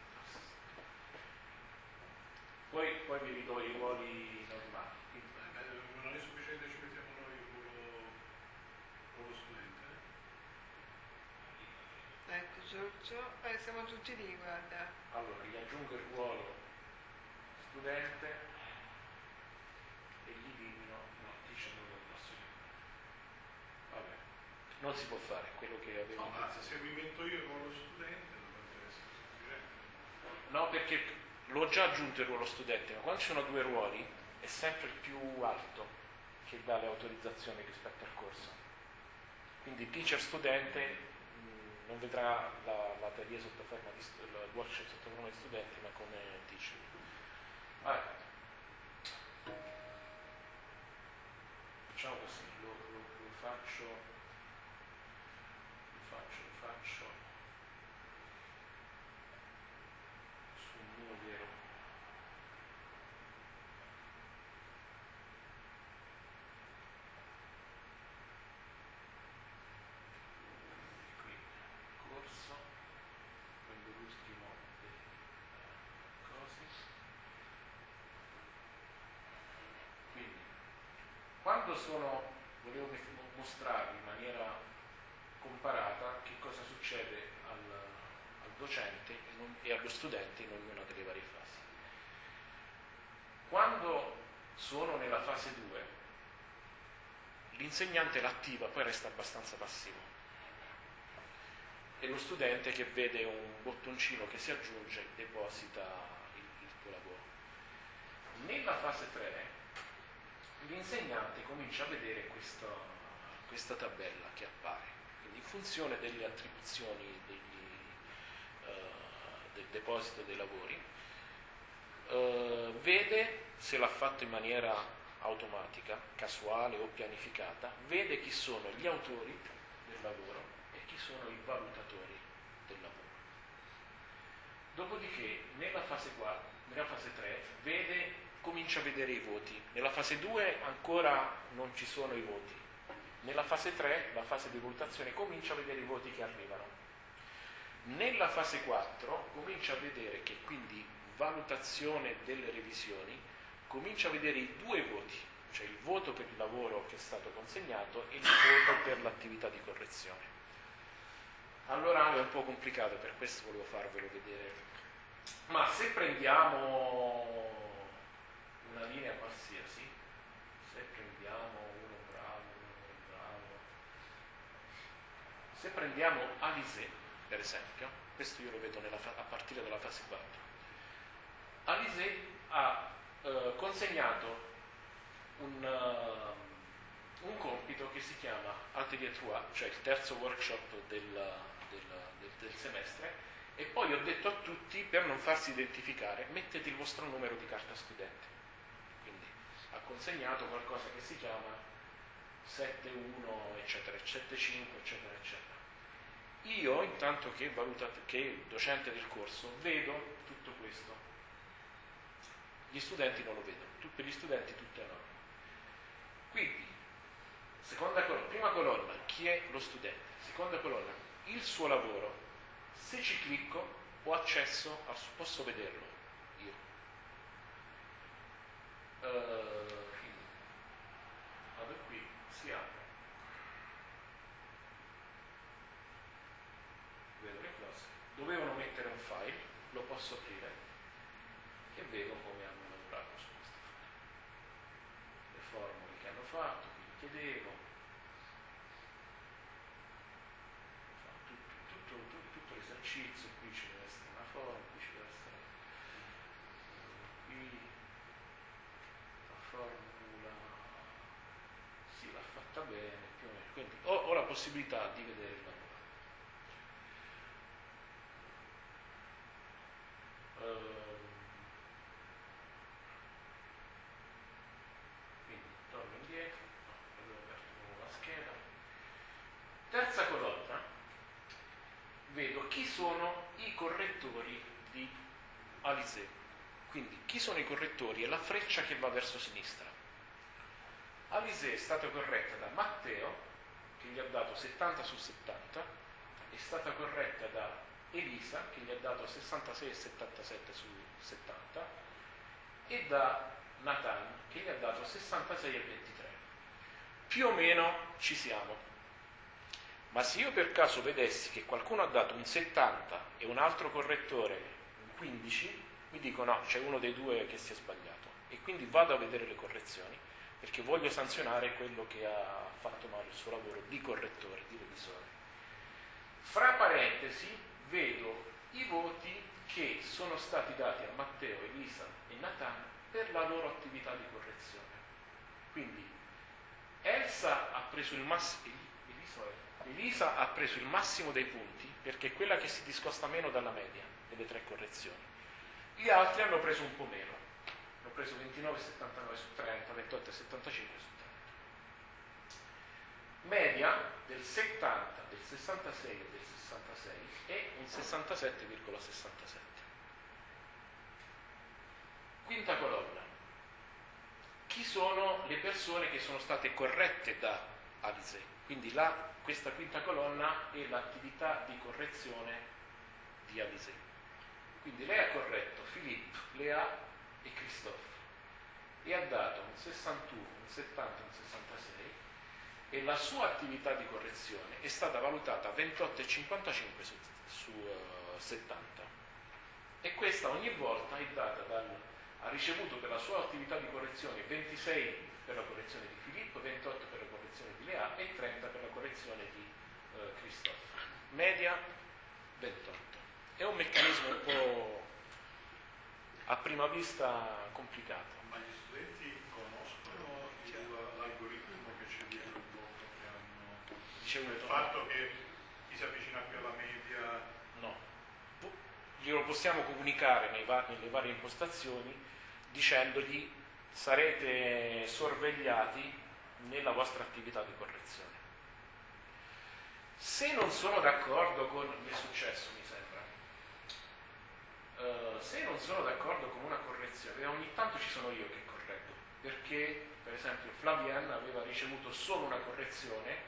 poi, poi vi ridò i ruoli normali. Quindi, Eh, non è sufficiente, ci mettiamo noi il ruolo, ruolo studente? Ecco Giorgio, eh, siamo tutti lì, guarda. allora, gli aggiungo il ruolo studente e gli elimino, no, teacher non lo posso eliminare. Vabbè, non si può fare quello che avevo No, ma iniziato. se mi invento io il ruolo studente dovrebbe essere sufficiente. No, perché l'ho già aggiunto il ruolo studente, ma quando ci sono due ruoli è sempre il più alto che dà le autorizzazioni rispetto al corso. Quindi teacher studente mh, non vedrà la, la teoria sotto forma di stu- il workshop sotto forma di studenti, ma come teacher. Vabbè. Facciamo così, lo, lo, lo faccio, lo faccio, lo faccio su un mio vero. Qui, corso, prendo l'ultimo dei eh, cosi. Quindi, quando sono, volevo che- mostrarvi in maniera comparata che cosa succede al, al docente in un- e allo studente in ognuna delle varie fasi. Quando sono nella fase due, l'insegnante l'attiva, poi resta abbastanza passivo. E lo studente che vede un bottoncino che si aggiunge deposita il, il tuo lavoro. Nella fase tre l'insegnante comincia a vedere questa, questa tabella che appare, quindi in funzione delle attribuzioni, degli, eh, del deposito dei lavori, eh, vede se l'ha fatto in maniera automatica, casuale o pianificata, vede chi sono gli autori del lavoro e chi sono i valutatori del lavoro. Dopodiché nella fase quattro, nella fase tre vede, comincia a vedere i voti. Nella fase due ancora non ci sono i voti. Nella fase tre, la fase di valutazione, comincia a vedere i voti che arrivano. Nella fase quattro comincia a vedere che quindi valutazione delle revisioni, comincia a vedere i due voti, cioè il voto per il lavoro che è stato consegnato e il voto per l'attività di correzione. Allora è un po' complicato, per questo volevo farvelo vedere. Ma se prendiamo una linea qualsiasi, se prendiamo uno bravo, uno bravo, se prendiamo Alizé, per esempio, questo io lo vedo nella fa- a partire dalla fase quattro, Alizé ha eh, consegnato un, uh, un compito che si chiama Atelier trois, cioè il terzo workshop del, del, del, del semestre, e poi ho detto a tutti, per non farsi identificare, mettete il vostro numero di carta studente. Quindi ha consegnato qualcosa che si chiama sette uno, eccetera, sette cinque, eccetera, eccetera. Io, intanto che, valutate, che docente del corso, vedo tutto questo. Gli studenti non lo vedono. Per gli studenti tutto è enorme. Quindi, seconda colonna, prima colonna, chi è lo studente? Seconda colonna, il suo lavoro. Se ci clicco, ho accesso, a, posso vederlo io. Uh, quindi, vado qui, si apre. Vedo le cose. Dovevano mettere un file, lo posso aprire e vedo come hanno lavorato su questo file. Le formule che hanno fatto, quindi chiedevo, tutto, tutto, tutto, tutto l'esercizio, qui ci deve essere una formula, qui ci deve essere qui la formula, sì, l'ha fatta bene, più o meno. Quindi ho, ho la possibilità di vedere il lavoro. Quindi torno indietro, no, avevo aperto nuova scheda. Terza colonna, vedo chi sono i correttori di Alizé. Quindi chi sono i correttori? È la freccia che va verso sinistra. Alizé è stata corretta da Matteo, che gli ha dato settanta su settanta, è stata corretta da Elisa, che gli ha dato sessantasei e settantasette su settanta, e da Nathan, che gli ha dato sessantasei e ventitré. Più o meno ci siamo. Ma se io per caso vedessi che qualcuno ha dato un settanta e un altro correttore un quindici, mi dico no, c'è uno dei due che si è sbagliato. E quindi vado a vedere le correzioni, perché voglio sanzionare quello che ha fatto male il suo lavoro di correttore, di revisore. Fra parentesi, vedo i voti che sono stati dati a Matteo, Elisa e Nathan per la loro attività di correzione. Quindi Elsa ha preso il massimo, Elisa ha preso il massimo dei punti perché è quella che si discosta meno dalla media delle tre correzioni. Gli altri hanno preso un po' meno, hanno preso ventinove virgola settantanove su trenta, ventotto virgola settantacinque su trenta. Media del settanta, del sessantasei e del sessantasei è un sessantasette virgola sessantasette. Quinta colonna. Chi sono le persone che sono state corrette da Alizé? Quindi la, questa quinta colonna è l'attività di correzione di Alizé. Quindi lei ha corretto Philippe, Lea e Christophe e ha dato un sessantuno, un settanta, un sessantasei, e la sua attività di correzione è stata valutata a ventotto virgola cinquantacinque su, su uh, settanta. E questa ogni volta è data dal, ha ricevuto per la sua attività di correzione ventisei per la correzione di Filippo, ventotto per la correzione di Lea e trenta per la correzione di uh, Christophe. Media ventotto. È un meccanismo un po' a prima vista complicato. Ma gli studenti conoscono il- l'algoritmo che c'è dietro il voto che hanno? Dicevo Il no. fatto che chi si avvicina più alla media... No. glielo possiamo comunicare nei va- nelle varie impostazioni dicendogli sarete sorvegliati nella vostra attività di correzione. Se non sono d'accordo con, mi è successo mi sembra, uh, se non sono d'accordo con una correzione, ogni tanto ci sono io che correggo, perché per esempio Flavien aveva ricevuto solo una correzione,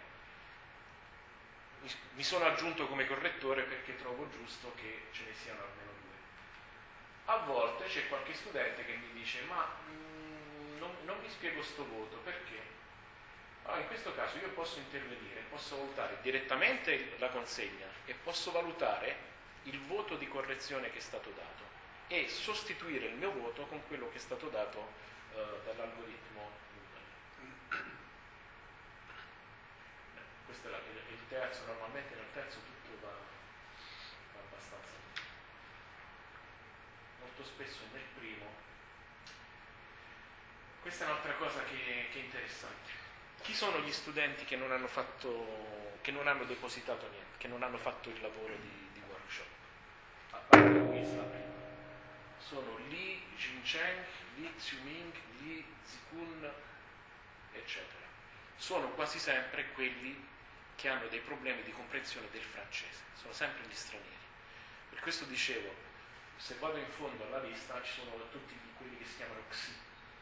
mi sono aggiunto come correttore perché trovo giusto che ce ne siano almeno due. A volte c'è qualche studente che mi dice ma mh, non, non mi spiego sto voto, perché? Allora, in questo caso io posso intervenire, posso valutare direttamente la consegna e posso valutare il voto di correzione che è stato dato e sostituire il mio voto con quello che è stato dato eh, dall'algoritmo Google. Questo è la, il, il terzo, normalmente nel terzo tutto va, va abbastanza bene. Molto spesso nel primo. Questa è un'altra cosa che, che è interessante. Chi sono gli studenti che non hanno fatto, che non hanno depositato niente, che non hanno fatto il lavoro di, di workshop? A parte Luisa prima. Sono Li Jincheng, Li Xiuming, Li Zikun, eccetera. Sono quasi sempre quelli che hanno dei problemi di comprensione del francese, sono sempre gli stranieri. Per questo dicevo, se vado in fondo alla lista ci sono tutti quelli che si chiamano Xi.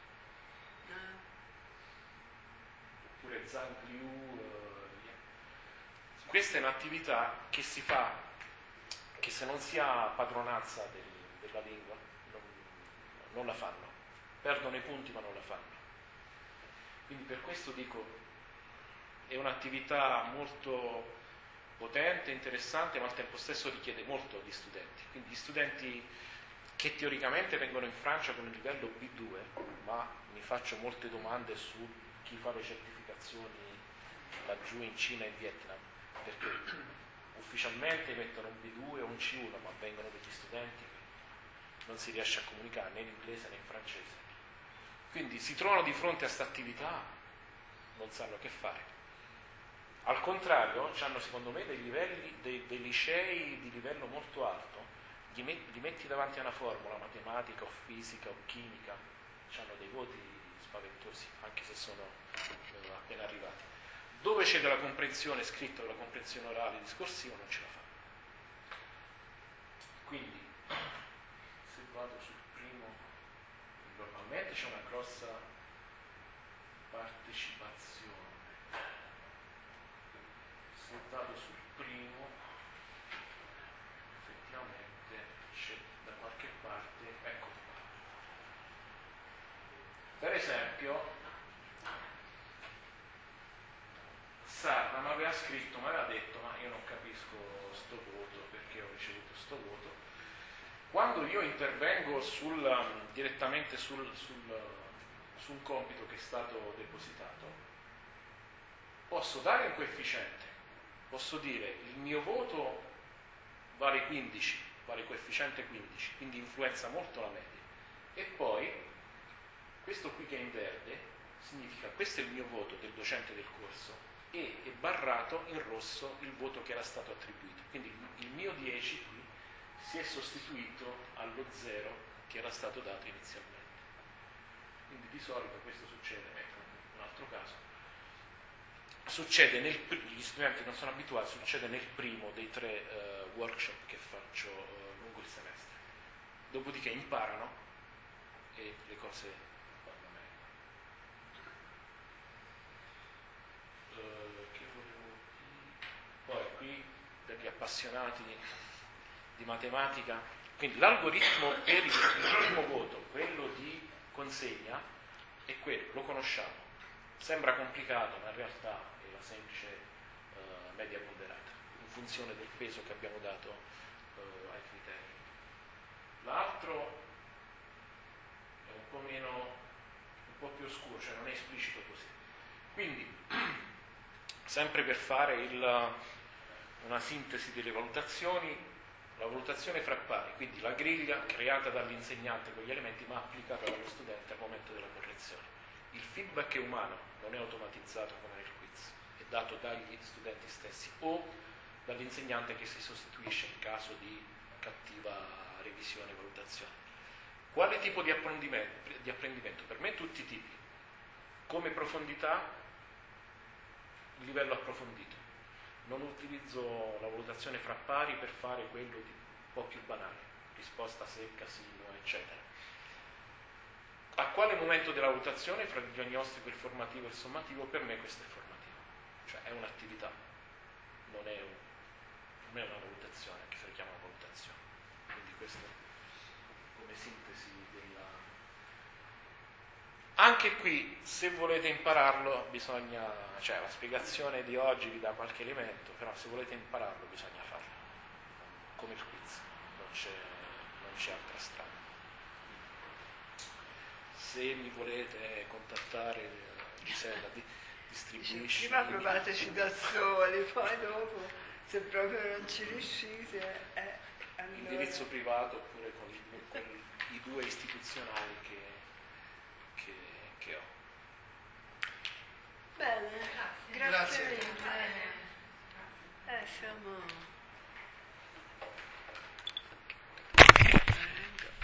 Oppure Zhang Liu, eh, questa è un'attività che si fa, che se non si ha padronanza del, della lingua non, non la fanno, perdono i punti ma non la fanno. Quindi per questo dico, è un'attività molto potente, interessante, ma al tempo stesso richiede molto agli studenti. Quindi gli studenti che teoricamente vengono in Francia con il livello B due, ma mi faccio molte domande su chi fa le certificazioni laggiù in Cina e in Vietnam, perché ufficialmente mettono un B due o un C uno, ma vengono degli studenti che non si riesce a comunicare né in inglese né in francese. Quindi si trovano di fronte a questa attività, non sanno che fare. Al contrario, hanno secondo me dei livelli, dei, dei licei di livello molto alto, gli, met, gli metti davanti a una formula, matematica o fisica o chimica, hanno dei voti spaventosi, anche se sono eh, appena arrivati. Dove c'è della comprensione scritta o della comprensione orale discorsiva non ce la fanno. Quindi, se vado sul primo, normalmente c'è una grossa partecipazione. Se vado sul primo, effettivamente c'è da qualche parte, ecco qua. Per esempio, Sarna mi aveva scritto, mi aveva detto, ma io non capisco sto voto, perché ho ricevuto sto voto. Quando io intervengo sul, direttamente sul, sul, su un compito che è stato depositato, posso dare un coefficiente, posso dire il mio voto vale quindici, vale coefficiente quindici, quindi influenza molto la media. E poi, questo qui che è in verde, significa questo è il mio voto del docente del corso, e è barrato in rosso il voto che era stato attribuito. Quindi il mio dieci qui si è sostituito allo zero che era stato dato inizialmente. Quindi di solito questo succede, ecco un altro caso, succede nel, gli studenti non sono abituati, succede nel primo dei tre uh, workshop che faccio uh, lungo il semestre. Dopodiché imparano e le cose vanno meglio. Uh, che volevo dire? Poi qui per gli appassionati di matematica, quindi l'algoritmo per il primo voto, quello di consegna, è quello, lo conosciamo. Sembra complicato, ma in realtà è la semplice uh, media ponderata, in funzione del peso che abbiamo dato uh, ai criteri. L'altro è un po' meno, un po' più oscuro, cioè non è esplicito così. Quindi, sempre per fare il, una sintesi delle valutazioni, la valutazione fra pari, quindi la griglia creata dall'insegnante con gli elementi ma applicata dallo studente al momento della correzione. Il feedback è umano, non è automatizzato come nel quiz, è dato dagli studenti stessi o dall'insegnante che si sostituisce in caso di cattiva revisione, valutazione. Quale tipo di apprendimento? di apprendimento? Per me tutti i tipi. Come profondità, livello approfondito. Non utilizzo la valutazione fra pari per fare quello di un po' più banale, risposta secca, sì, no, eccetera. A quale momento della valutazione, fra il diagnostico, il formativo e il sommativo? Per me questo è formativo, cioè è un'attività, non è, un, non è una valutazione, che si chiama valutazione. Quindi questo come sintesi della... Anche qui, se volete impararlo, bisogna, cioè la spiegazione di oggi vi dà qualche elemento, però se volete impararlo bisogna farlo, come il quiz, non c'è, non c'è altra strada. Se mi volete contattare, Gisella, di, distribuisci. Prima provateci da soli, poi dopo, se proprio non ci riuscite, eh, allora... Indirizzo privato oppure con, il, con i due istituzionali che, che, che ho. Bene, grazie, Grazie. mille. Eh, siamo...